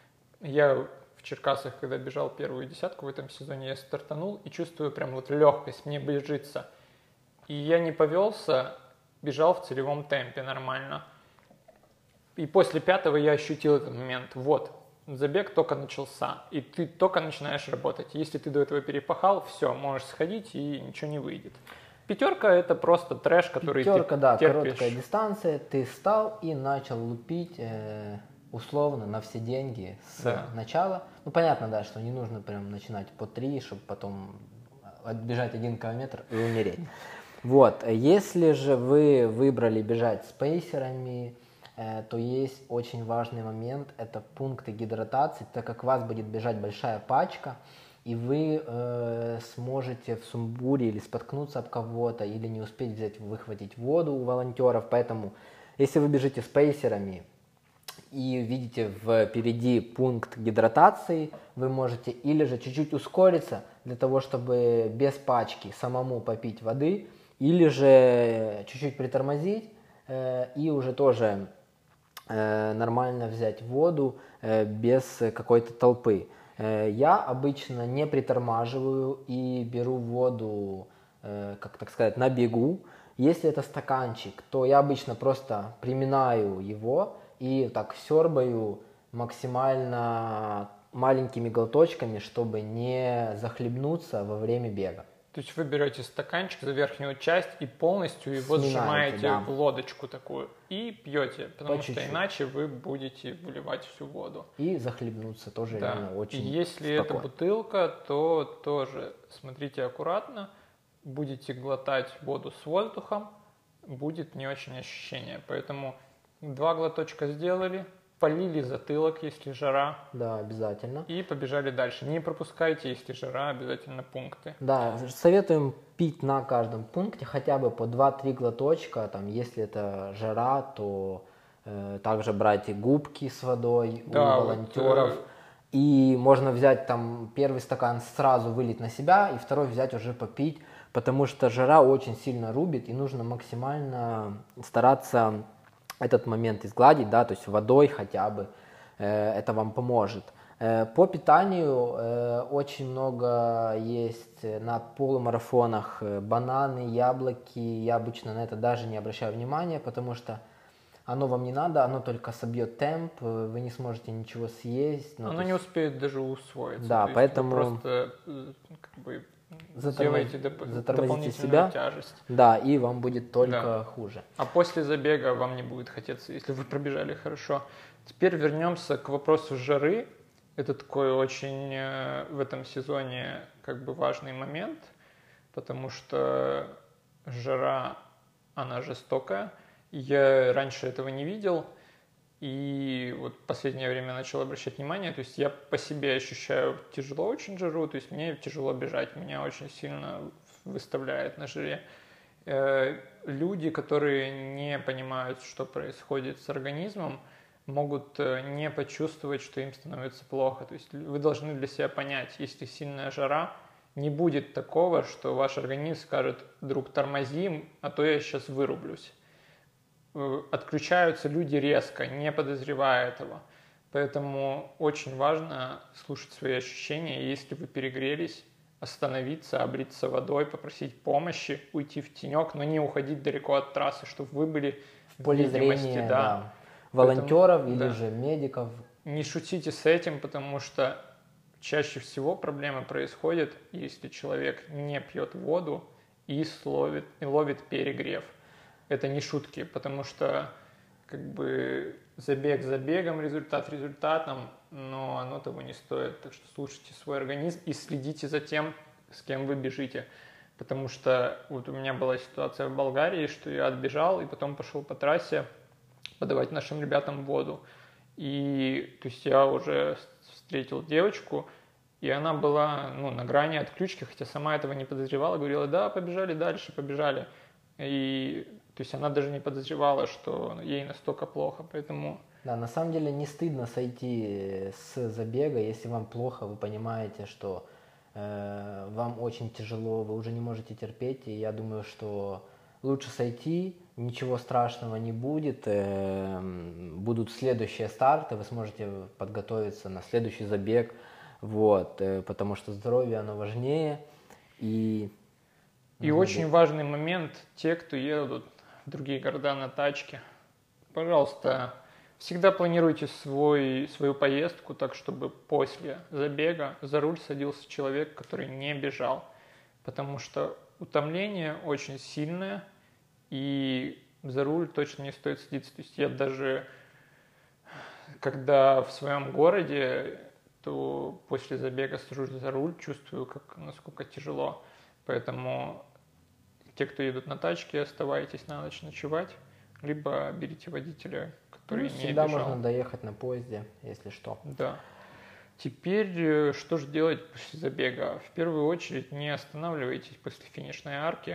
Speaker 1: я в Черкасах, когда бежал первую десятку в этом сезоне, я стартанул и чувствую прям вот легкость, мне бежится. И я не повелся, бежал в целевом темпе нормально. И после пятого я ощутил этот момент. Вот. Забег только начался, и ты только начинаешь работать. Если ты до этого перепахал, все, можешь сходить, и ничего не выйдет. Пятерка – это просто трэш, который
Speaker 2: Пятерка,
Speaker 1: ты
Speaker 2: да,
Speaker 1: терпишь.
Speaker 2: Короткая дистанция, ты встал и начал лупить э, условно на все деньги с да. начала. Ну, понятно, да, что не нужно прям начинать по три, чтобы потом отбежать один километр и умереть. Вот, если же вы выбрали бежать с пейсерами, то есть очень важный момент, это пункты гидратации, так как вас будет бежать большая пачка, и вы э, сможете в сумбуре или споткнуться об кого-то, или не успеть взять, выхватить воду у волонтеров, поэтому если вы бежите с пейсерами и видите впереди пункт гидратации, вы можете или же чуть-чуть ускориться для того, чтобы без пачки самому попить воды, или же чуть-чуть притормозить э, и уже тоже нормально взять воду э, без какой-то толпы. Э, я обычно не притормаживаю и беру воду, э, как так сказать, на бегу. Если это стаканчик, то я обычно просто приминаю его и так сёрбаю максимально маленькими глоточками, чтобы не захлебнуться во время бега.
Speaker 1: То есть вы берете стаканчик за верхнюю часть и полностью его
Speaker 2: Сминаете,
Speaker 1: сжимаете
Speaker 2: да.
Speaker 1: в лодочку такую и пьете, потому
Speaker 2: По
Speaker 1: что
Speaker 2: чуть-чуть.
Speaker 1: иначе вы будете выливать всю воду.
Speaker 2: И захлебнуться тоже
Speaker 1: Да.
Speaker 2: реально очень
Speaker 1: И если это
Speaker 2: спокойно.
Speaker 1: бутылка, то тоже смотрите аккуратно, будете глотать воду с воздухом, будет не очень ощущение. Поэтому два глоточка сделали, полили затылок, если жара,
Speaker 2: Да, обязательно.
Speaker 1: и побежали дальше. Не пропускайте, если жара, обязательно пункты.
Speaker 2: Да, советуем пить на каждом пункте хотя бы по два-три глоточка. Там, если это жара, то э, также брать и губки с водой
Speaker 1: Да,
Speaker 2: у
Speaker 1: вот,
Speaker 2: волонтеров.
Speaker 1: э,
Speaker 2: И можно взять там первый стакан сразу вылить на себя, и второй взять уже попить, потому что жара очень сильно рубит, и нужно максимально стараться этот момент изгладить, да, то есть водой хотя бы, э, это вам поможет. Э, по питанию э, очень много есть на полумарафонах э, бананы, яблоки, я обычно на это даже не обращаю внимания, потому что оно вам не надо, оно только собьет темп, э, вы не сможете ничего съесть. ну,
Speaker 1: Оно
Speaker 2: то
Speaker 1: не
Speaker 2: есть
Speaker 1: успеет даже усвоиться.
Speaker 2: Да,
Speaker 1: То есть
Speaker 2: поэтому-
Speaker 1: вы просто э, как бы
Speaker 2: Затормоз-
Speaker 1: сделаете доп-
Speaker 2: затормозите
Speaker 1: дополнительную
Speaker 2: себя.
Speaker 1: тяжесть.
Speaker 2: Да, и вам будет только
Speaker 1: Да.
Speaker 2: хуже.
Speaker 1: А после забега вам не будет хотеться, если вы пробежали хорошо. Теперь вернемся к вопросу жары. Это такой очень э, в этом сезоне как бы важный момент, потому что жара, она жестокая. Я раньше этого не видел, и вот в последнее время начал обращать внимание. То есть я по себе ощущаю тяжело очень жару, то есть мне тяжело бежать, меня очень сильно выставляет на жаре. Э, Люди, которые не понимают, что происходит с организмом, могут э, не почувствовать, что им становится плохо. То есть вы должны для себя понять, если сильная жара, не будет такого, что ваш организм скажет: друг, тормозим, а то я сейчас вырублюсь. Э, Отключаются люди резко, не подозревая этого. Поэтому очень важно слушать свои ощущения. Если вы перегрелись, остановиться, облиться водой, попросить помощи, уйти в тенек, но не уходить далеко от трассы, чтобы вы были
Speaker 2: В поле
Speaker 1: видимости,
Speaker 2: зрения,
Speaker 1: да.
Speaker 2: да, волонтеров
Speaker 1: Поэтому,
Speaker 2: или
Speaker 1: да.
Speaker 2: же медиков.
Speaker 1: Не шутите с этим, потому что чаще всего проблемы происходят, если человек не пьет воду и ловит, и ловит перегрев. Это не шутки, потому что как бы забег забегом, результат результатом, но оно того не стоит. Так что слушайте свой организм и следите за тем, с кем вы бежите. Потому что вот у меня была ситуация в Болгарии, что я отбежал и потом пошел по трассе подавать нашим ребятам воду. И то есть я уже встретил девочку, и она была ну, на грани отключки, хотя сама этого не подозревала, говорила: да, побежали дальше, побежали. И то есть она даже не подозревала, что ей настолько плохо, поэтому...
Speaker 2: Да, на самом деле не стыдно сойти с забега, если вам плохо, вы понимаете, что э, вам очень тяжело, вы уже не можете терпеть, и я думаю, что лучше сойти, ничего страшного не будет, э, будут следующие старты, вы сможете подготовиться на следующий забег, вот, э, потому что здоровье, оно важнее, и...
Speaker 1: И очень важный момент, те, кто едут в другие города на тачке, пожалуйста, всегда планируйте свой, свою поездку так, чтобы после забега за руль садился человек, который не бежал, потому что утомление очень сильное, и за руль точно не стоит садиться. То есть я даже, когда в своем городе, то после забега сажусь за руль, чувствую, как, насколько тяжело. Поэтому те, кто едут на тачке, оставайтесь на ночь ночевать, либо берите водителя, который
Speaker 2: Ну,
Speaker 1: не
Speaker 2: всегда
Speaker 1: бежал.
Speaker 2: можно доехать на поезде, если что.
Speaker 1: Да. Теперь, что же делать после забега? В первую очередь не останавливайтесь после финишной арки,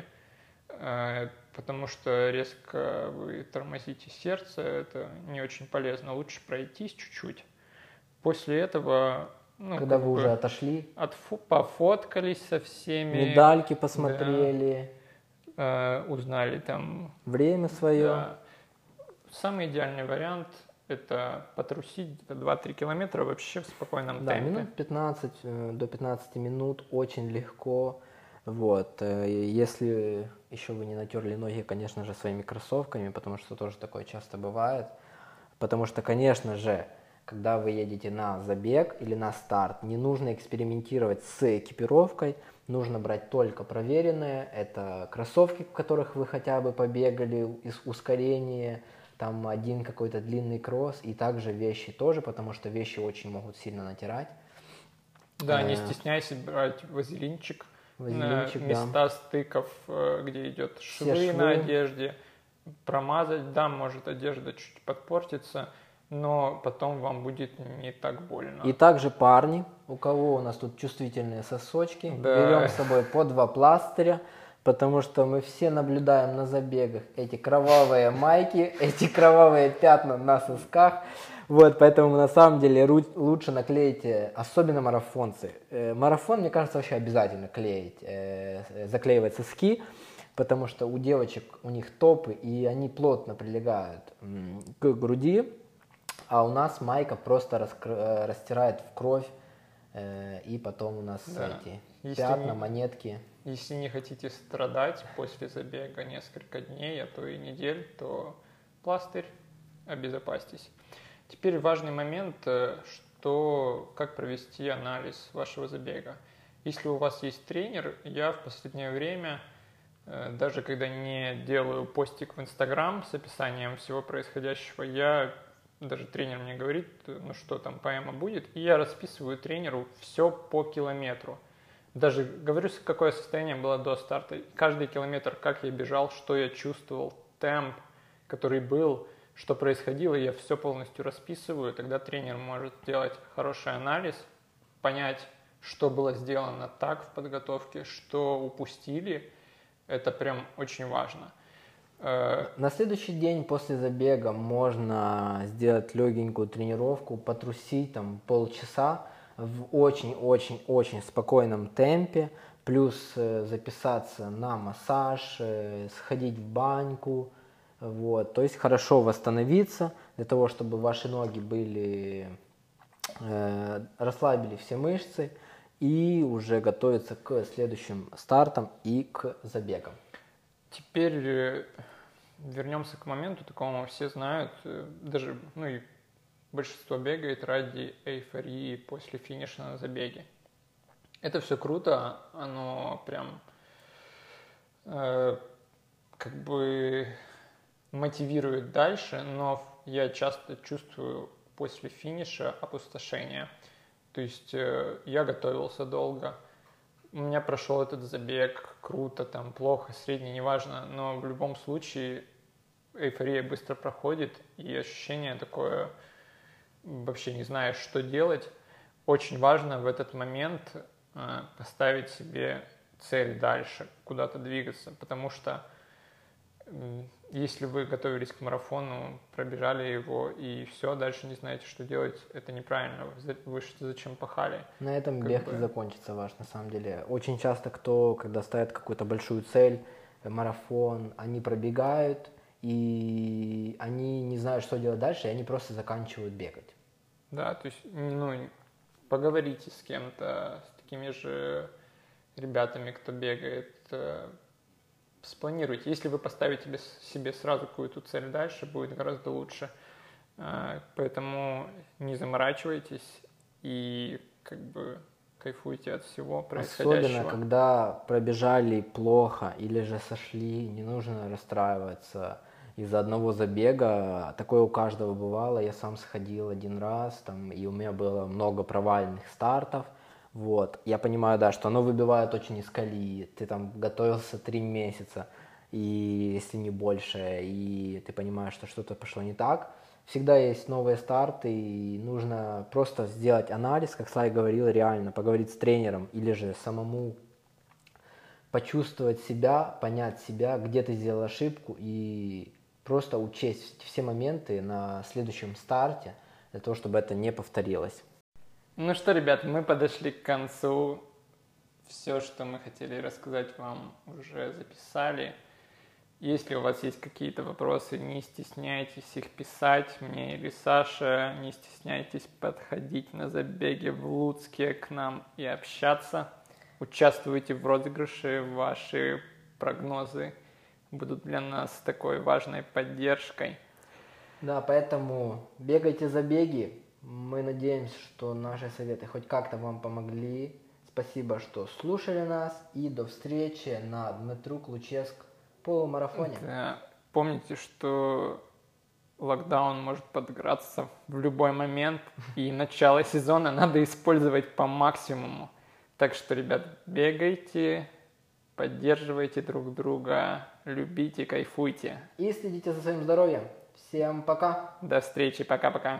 Speaker 1: потому что резко вы тормозите сердце, это не очень полезно. Лучше пройтись чуть-чуть. После этого... Ну,
Speaker 2: Когда вы
Speaker 1: бы
Speaker 2: уже отошли,
Speaker 1: отфо- пофоткались со всеми,
Speaker 2: медальки посмотрели,
Speaker 1: э, узнали там...
Speaker 2: время свое.
Speaker 1: Да. Самый идеальный вариант – это потрусить где-то два-три километра вообще в спокойном
Speaker 2: Да,
Speaker 1: темпе.
Speaker 2: минут пятнадцать э, до пятнадцати минут очень легко. Вот. э, Если еще вы не натерли ноги, конечно же, своими кроссовками, потому что тоже такое часто бывает. Потому что, конечно же, когда вы едете на забег или на старт, не нужно экспериментировать с экипировкой, нужно брать только проверенные. Это кроссовки, в которых вы хотя бы побегали, ускорение, там один какой-то длинный кросс, и также вещи тоже, потому что вещи очень могут сильно натирать.
Speaker 1: Да, не стесняйся брать вазелинчик,
Speaker 2: Вазелинчик,
Speaker 1: места
Speaker 2: да.
Speaker 1: стыков, где идет
Speaker 2: Все
Speaker 1: швы,
Speaker 2: швы
Speaker 1: на одежде, промазать, да, может одежда чуть подпортится, но потом вам будет не так больно.
Speaker 2: И также парни, у кого у нас тут чувствительные сосочки,
Speaker 1: Да.
Speaker 2: берем с собой по два пластыря, потому что мы все наблюдаем на забегах эти кровавые майки, эти кровавые пятна на сосках. Вот, поэтому на самом деле лучше наклеить, особенно марафонцы. Марафон, мне кажется, вообще обязательно клеить, заклеивать соски, потому что у девочек у них топы, и они плотно прилегают к груди, а у нас майка просто раскр- растирает в кровь, и потом у нас
Speaker 1: Да.
Speaker 2: эти
Speaker 1: Если
Speaker 2: пятна,
Speaker 1: не,
Speaker 2: монетки.
Speaker 1: Если не хотите страдать после забега несколько дней, а то и недель, то пластырь, обезопасьтесь. Теперь важный момент, что, как провести анализ вашего забега. Если у вас есть тренер, я в последнее время, даже когда не делаю постик в Инстаграм с описанием всего происходящего, я, даже тренер мне говорит, ну что там по эмо будет, и я расписываю тренеру все по километру. Даже говорю, какое состояние было до старта. Каждый километр, как я бежал, что я чувствовал, темп, который был, что происходило, я все полностью расписываю. Тогда тренер может сделать хороший анализ, понять, что было сделано так в подготовке, что упустили. Это прям очень важно.
Speaker 2: На следующий день после забега можно сделать легенькую тренировку, потрусить там полчаса в очень-очень-очень спокойном темпе, плюс записаться на массаж, сходить в баньку, вот, то есть хорошо восстановиться для того, чтобы ваши ноги были, э, расслабили все мышцы и уже готовиться к следующим стартам и к забегам.
Speaker 1: Теперь вернемся к моменту, такому все знают, даже, ну и большинство бегает ради эйфории после финиша на забеге. Это все круто, оно прям э, как бы мотивирует дальше, но я часто чувствую после финиша опустошение. То есть э, я готовился долго, у меня прошел этот забег, круто, там, плохо, средний, неважно, но в любом случае эйфория быстро проходит, и ощущение такое, вообще не знаешь, что делать. Очень важно в этот момент э, поставить себе цель дальше, куда-то двигаться, потому что э, если вы готовились к марафону, пробежали его и все, дальше не знаете, что делать, это неправильно. Вы что, зачем пахали?
Speaker 2: На этом
Speaker 1: как
Speaker 2: бег
Speaker 1: бы...
Speaker 2: и закончится ваш, на самом деле. Очень часто кто, когда ставит какую-то большую цель, марафон, они пробегают, и они не знают, что делать дальше, и они просто заканчивают бегать.
Speaker 1: Да, то есть, ну, поговорите с кем-то, с такими же ребятами, кто бегает, спланируйте. Если вы поставите себе сразу какую-то цель дальше, будет гораздо лучше. Поэтому не заморачивайтесь и как бы кайфуйте от всего происходящего.
Speaker 2: Особенно, когда пробежали плохо или же сошли, не нужно расстраиваться из-за одного забега. Такое у каждого бывало. Я сам сходил один раз, там, и у меня было много провальных стартов. Вот. Я понимаю, да, что оно выбивает очень из колеи. Ты там готовился три месяца, и если не больше, и ты понимаешь, что что-то пошло не так. Всегда есть новые старты, и нужно просто сделать анализ, как Слай говорил, реально поговорить с тренером или же самому почувствовать себя, понять себя, где ты сделал ошибку, и просто учесть все моменты на следующем старте, для того, чтобы это не повторилось.
Speaker 1: Ну что, ребят, мы подошли к концу. Все, что мы хотели рассказать вам, уже записали. Если у вас есть какие-то вопросы, не стесняйтесь их писать мне или Саше. Не стесняйтесь подходить на забеге в Луцке к нам и общаться. Участвуйте в розыгрыше. Ваши прогнозы будут для нас такой важной поддержкой.
Speaker 2: Да, поэтому бегайте забеги. Мы надеемся, что наши советы хоть как-то вам помогли. Спасибо, что слушали нас. И до встречи на Дмитрук Луческ полумарафоне.
Speaker 1: Да. Помните, что локдаун может подграться в любой момент. И начало сезона надо использовать по максимуму. Так что, ребят, бегайте, поддерживайте друг друга, любите, кайфуйте.
Speaker 2: И следите за своим здоровьем. Всем пока.
Speaker 1: До встречи, пока-пока.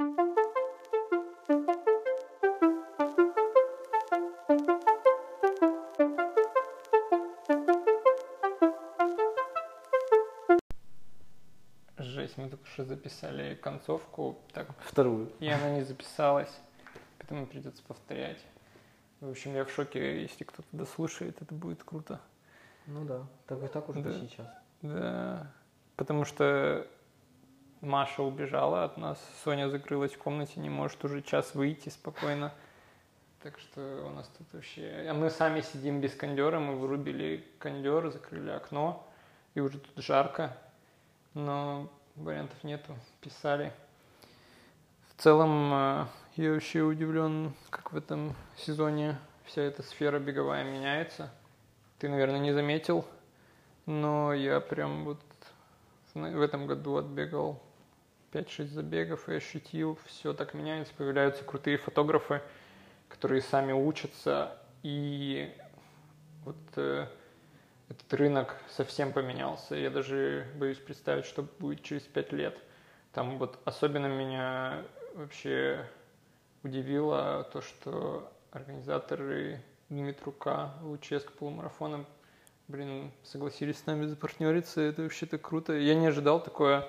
Speaker 1: Жесть, мы только что записали концовку, так,
Speaker 2: Вторую.
Speaker 1: и она не записалась, поэтому придется повторять. В общем, я в шоке, если кто-то дослушает, это будет круто.
Speaker 2: Ну да, так и так уже
Speaker 1: Да.
Speaker 2: почти час.
Speaker 1: Да, потому что Маша убежала от нас, Соня закрылась в комнате, не может уже час выйти спокойно. Так что у нас тут вообще... А мы сами сидим без кондера, мы вырубили кондер, закрыли окно, и уже тут жарко, но вариантов нету, писали. В целом, э, я вообще удивлен, как в этом сезоне вся эта сфера беговая меняется. Ты, наверное, не заметил, но я прям вот в этом году отбегал пять-шесть забегов и ощутил, все так меняется, появляются крутые фотографы, которые сами учатся, и вот э, этот рынок совсем поменялся. Я даже боюсь представить, что будет через пять лет. Там вот особенно меня вообще удивило то, что организаторы Дмитрука, Луческ полумарафона, блин, согласились с нами запартнериться. Это вообще так круто. Я не ожидал такое,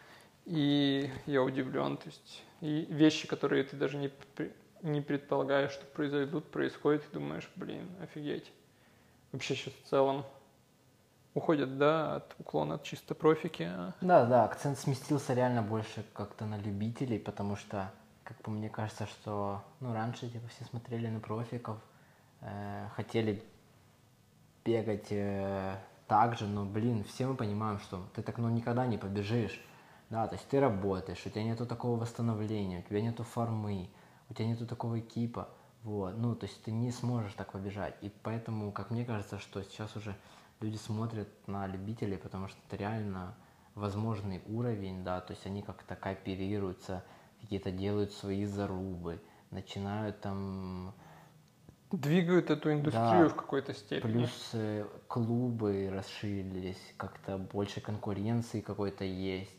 Speaker 1: и я удивлен. То есть и вещи, которые ты даже не, не предполагаешь, что произойдут, происходят, и думаешь, блин, офигеть. Вообще сейчас в целом уходят, да, от уклона от чисто профики.
Speaker 2: Да, да, акцент сместился реально больше как-то на любителей, потому что, как по мне кажется, что, ну, раньше типа все смотрели на профиков, э, хотели бегать э, так же, но, блин, все мы понимаем, что ты так, ну, никогда не побежишь, да, то есть ты работаешь, у тебя нету такого восстановления, у тебя нету формы, у тебя нету такого экипа, вот, ну, то есть ты не сможешь так побежать, и поэтому, как мне кажется, что сейчас уже люди смотрят на любителей, потому что это реально возможный уровень, да, то есть они как-то кооперируются, какие-то делают свои зарубы, начинают там...
Speaker 1: Двигают эту индустрию
Speaker 2: Да,
Speaker 1: в какой-то степени.
Speaker 2: Плюс э, клубы расширились, как-то больше конкуренции какой-то есть.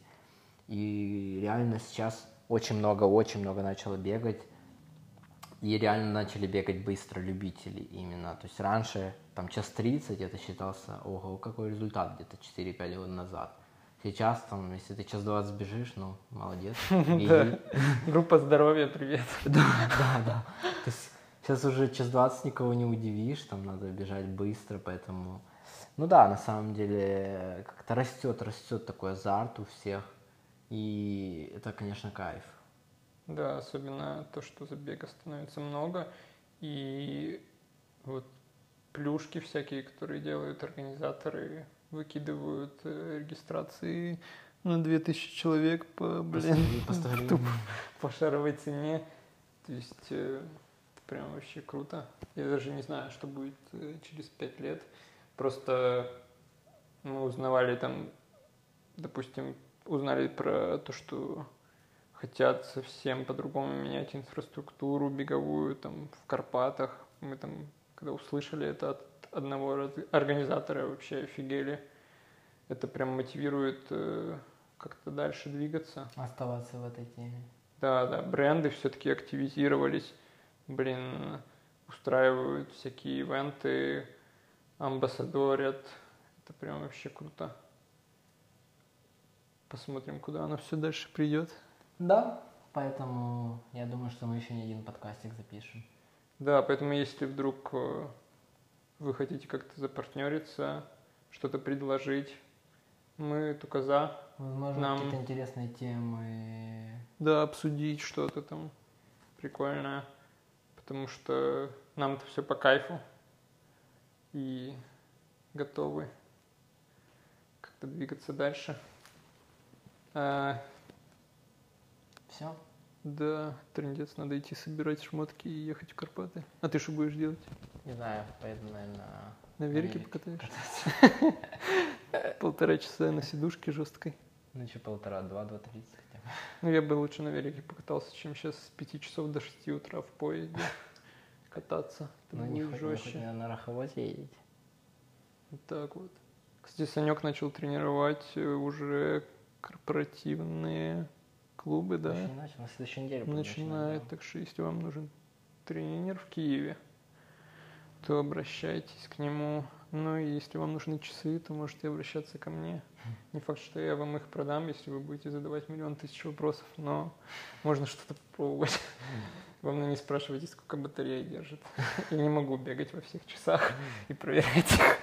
Speaker 2: И реально сейчас очень много, очень много начало бегать. И реально начали бегать быстро любители именно. То есть раньше там час тридцать это считался, ого, какой результат где-то четыре-пять лет назад. Сейчас там, если ты час двадцать бежишь, ну, молодец, беги.
Speaker 1: Группа здоровья, привет.
Speaker 2: Да, да, да. То есть сейчас уже час двадцать никого не удивишь, там надо бежать быстро, поэтому... Ну да, на самом деле как-то растет, растет такой азарт у всех. И это, конечно, кайф.
Speaker 1: Да, особенно то, что забега становится много, и вот плюшки всякие, которые делают организаторы, выкидывают э, регистрации на две тысячи человек по, блин, тупо по шаровой цене. То есть э, это прям вообще круто. Я даже не знаю, что будет э, через пять лет. Просто мы узнавали там, допустим, узнали про то, что хотят совсем по-другому менять инфраструктуру беговую там в Карпатах. Мы там, когда услышали это от одного организатора, вообще офигели. Это прям мотивирует э, как-то дальше двигаться.
Speaker 2: Оставаться в этой теме.
Speaker 1: Да, да, бренды все-таки активизировались, блин, устраивают всякие ивенты, амбассадорят. Это прям вообще круто. Посмотрим, куда оно все дальше придет.
Speaker 2: Да, поэтому я думаю, что мы еще не один подкастик запишем.
Speaker 1: Да, поэтому если вдруг вы хотите как-то запартнериться, что-то предложить, мы только за.
Speaker 2: Возможно,
Speaker 1: Нам...
Speaker 2: какие-то интересные темы.
Speaker 1: Да, обсудить что-то там прикольное, потому что нам-то все по кайфу. И готовы как-то двигаться дальше. А,
Speaker 2: Все?
Speaker 1: да, трындец, надо идти собирать шмотки и ехать в Карпаты. А ты что будешь делать?
Speaker 2: Не знаю, поеду, наверное,
Speaker 1: На велике покатаешься?
Speaker 2: покатаюсь.
Speaker 1: Полтора часа на сидушке жесткой.
Speaker 2: Ну, что, полтора, два, два тридцать хотя бы.
Speaker 1: Ну, я бы лучше на велике покатался, чем сейчас с пяти часов до шести утра в поезде кататься. Это
Speaker 2: Ну, не
Speaker 1: будет
Speaker 2: хоть, не хоть,
Speaker 1: жестче.
Speaker 2: наверное, на раховозе едете.
Speaker 1: Вот так вот. Кстати, Санек начал тренировать э, уже корпоративные клубы, да?
Speaker 2: Еще не начал, на следующей неделе буду начинать,
Speaker 1: Начинает.
Speaker 2: да.
Speaker 1: Так что если вам нужен тренер в Киеве, то обращайтесь к нему. Ну и если вам нужны часы, то можете обращаться ко мне. Не факт, что я вам их продам, если вы будете задавать миллион тысяч вопросов, но можно что-то попробовать. Главное, не спрашивайте, сколько батареи держит. Я не могу бегать во всех часах и проверять их.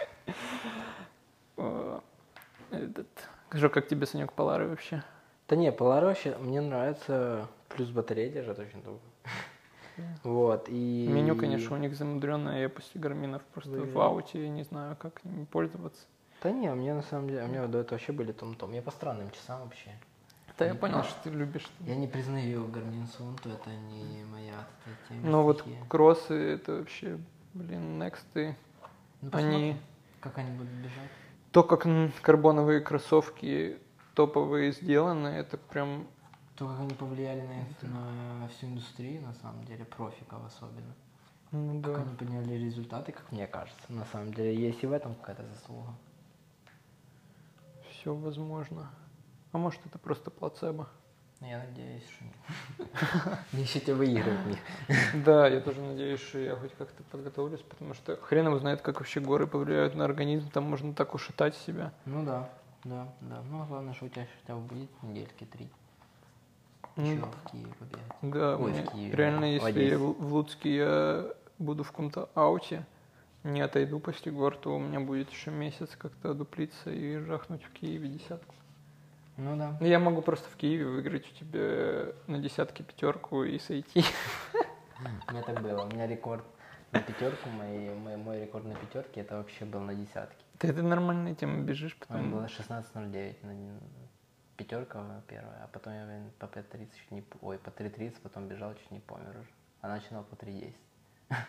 Speaker 1: О, этот... Скажи, как тебе, Санек, Полары вообще?
Speaker 2: Да не, Polar вообще мне нравится, плюс батарея держит очень долго. Вот, и...
Speaker 1: Меню, конечно, у них замудренное, я после гарминов просто в
Speaker 2: Выиграл.
Speaker 1: ауте, я не знаю, как ними пользоваться.
Speaker 2: Да не, у меня на самом деле, у меня до этого вообще были том-том. Я по странным часам вообще.
Speaker 1: Да, я
Speaker 2: Не-
Speaker 1: понял, что ты любишь.
Speaker 2: Я не признаю Garmin Sunto, это не моя тема.
Speaker 1: Ну вот кроссы, это вообще, блин, нексты.
Speaker 2: Ну,
Speaker 1: Они,
Speaker 2: посмотрим, как они будут бежать.
Speaker 1: то, как м, карбоновые кроссовки топовые сделаны, это прям,
Speaker 2: То, как они повлияли на, на всю индустрию, на самом деле, профиков особенно.
Speaker 1: ну
Speaker 2: Как
Speaker 1: да.
Speaker 2: они подняли результаты, как мне кажется. На самом деле, есть и в этом какая-то заслуга.
Speaker 1: Все возможно. А может, это просто плацебо.
Speaker 2: Но я надеюсь, что нет. Не ищите выигрывать в них.
Speaker 1: Да, я тоже надеюсь, что я хоть как-то подготовлюсь, потому что хрен его знает, как вообще горы повлияют на организм, там можно так ушатать себя.
Speaker 2: Ну да, да, да. Ну, главное, что у тебя хотя бы будет недельки три.
Speaker 1: Ну,
Speaker 2: Еще в Киеве побегать.
Speaker 1: Да,
Speaker 2: Ой,
Speaker 1: мне
Speaker 2: в Киеве,
Speaker 1: реально,
Speaker 2: в
Speaker 1: если
Speaker 2: Одессе.
Speaker 1: я в в Луцке я буду в каком-то ауте, не отойду после гор, то у меня будет еще месяц как-то одуплиться и жахнуть в Киеве десятку.
Speaker 2: Ну да.
Speaker 1: Ну, я могу просто в Киеве выиграть у тебя на десятке пятерку и сойти.
Speaker 2: У меня так было. У меня рекорд на пятерку, мой, мой, мой рекорд на пятерке, это вообще был на десятке.
Speaker 1: Ты это нормальная тема, бежишь
Speaker 2: Он
Speaker 1: потом.
Speaker 2: было шестнадцать ноль девять, на пятерка первая, а потом я блин, по пять тридцать чуть не, п- ой, по три тридцать, потом бежал, чуть не помер уже. А начинал по три десять.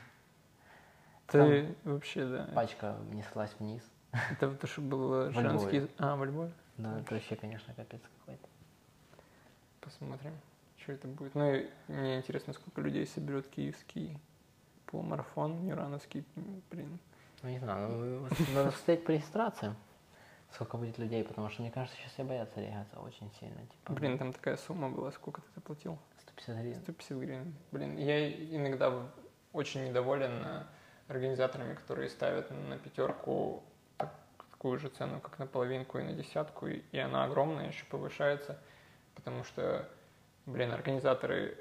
Speaker 1: Ты вообще, да.
Speaker 2: Пачка неслась вниз.
Speaker 1: Это то, что было
Speaker 2: Во Львове.
Speaker 1: женский... А, во Львове?
Speaker 2: Да, это вообще, конечно, капец какой-то.
Speaker 1: Посмотрим, что это будет. Ну, и мне интересно, сколько людей соберет киевский полумарафон, нюрановский, блин.
Speaker 2: Ну, не знаю, ну, надо состоять по регистрации. Сколько будет людей, потому что, мне кажется, сейчас все боятся регаться очень сильно. Типа,
Speaker 1: Блин, там такая сумма была, сколько ты заплатил?
Speaker 2: сто пятьдесят гривен.
Speaker 1: сто пятьдесят гривен. Блин, я иногда в- очень недоволен э, организаторами, которые ставят на пятерку так- такую же цену, как на половинку и на десятку, и, и она огромная, еще повышается, потому что, блин, организаторы,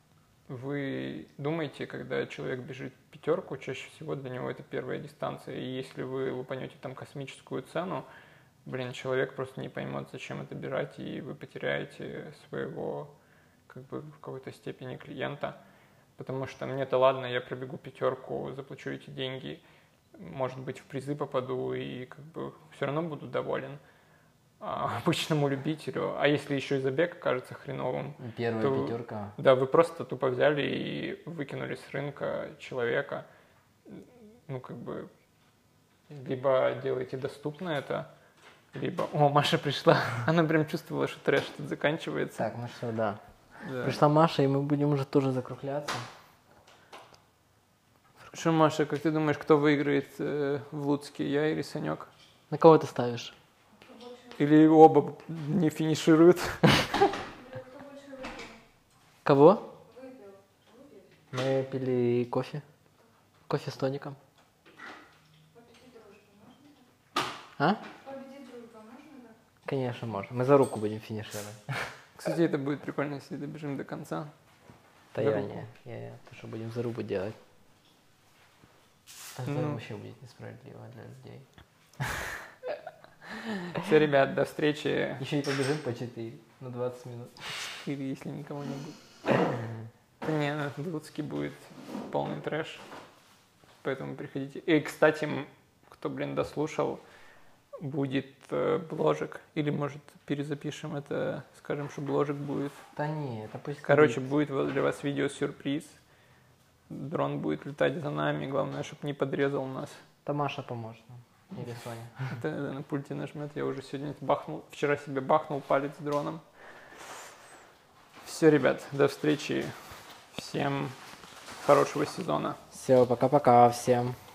Speaker 1: вы думаете, когда человек бежит пятерку, чаще всего для него это первая дистанция, и если вы лупанете там космическую цену, блин, человек просто не поймет, зачем это бежать, и вы потеряете своего, как бы, в какой-то степени клиента. Потому что мне-то ладно, я пробегу пятерку, заплачу эти деньги, может быть, в призы попаду, и как бы все равно буду доволен. А обычному любителю, а если еще и забег кажется хреновым,
Speaker 2: Первая
Speaker 1: то-
Speaker 2: пятерка.
Speaker 1: да, вы просто тупо взяли и выкинули с рынка человека. Ну, как бы, либо делаете доступно это, либо... О, Маша пришла. Она прям чувствовала, что трэш тут заканчивается.
Speaker 2: Так, ну что, да.
Speaker 1: Да.
Speaker 2: Пришла Маша, и мы будем уже тоже закругляться.
Speaker 1: Что, Маша, как ты думаешь, кто выиграет э, в Луцке, я или Санек?
Speaker 2: На кого ты ставишь?
Speaker 1: Или оба не финишируют?
Speaker 2: Кого? Мы пили кофе. Кофе с тоником. А? Конечно, можно. Мы за руку будем финишировать.
Speaker 1: Кстати, это будет прикольно, если добежим до конца.
Speaker 2: Да
Speaker 1: За
Speaker 2: я
Speaker 1: руку.
Speaker 2: не. Я, я. То, что будем за руку делать. Это
Speaker 1: Ну.
Speaker 2: вообще будет несправедливо для людей.
Speaker 1: Все, ребят, до встречи.
Speaker 2: Еще и побежим по четыре на двадцать минут.
Speaker 1: Или если никого не будет. Да не, ну, в Луцке будет полный трэш. Поэтому приходите. И, кстати, м, кто, блин, дослушал, будет э, бложик. Или, может, перезапишем это, скажем, что бложик будет.
Speaker 2: Да не, это пусть...
Speaker 1: Короче,
Speaker 2: будет.
Speaker 1: будет для вас видео-сюрприз. Дрон будет летать за нами, главное, чтобы не подрезал нас.
Speaker 2: Да Маша поможет нам, или Соня.
Speaker 1: Это на пульте нажмет, я уже сегодня бахнул, вчера себе бахнул палец дроном. Все, ребят, до встречи. Всем хорошего сезона.
Speaker 2: Все, пока-пока всем.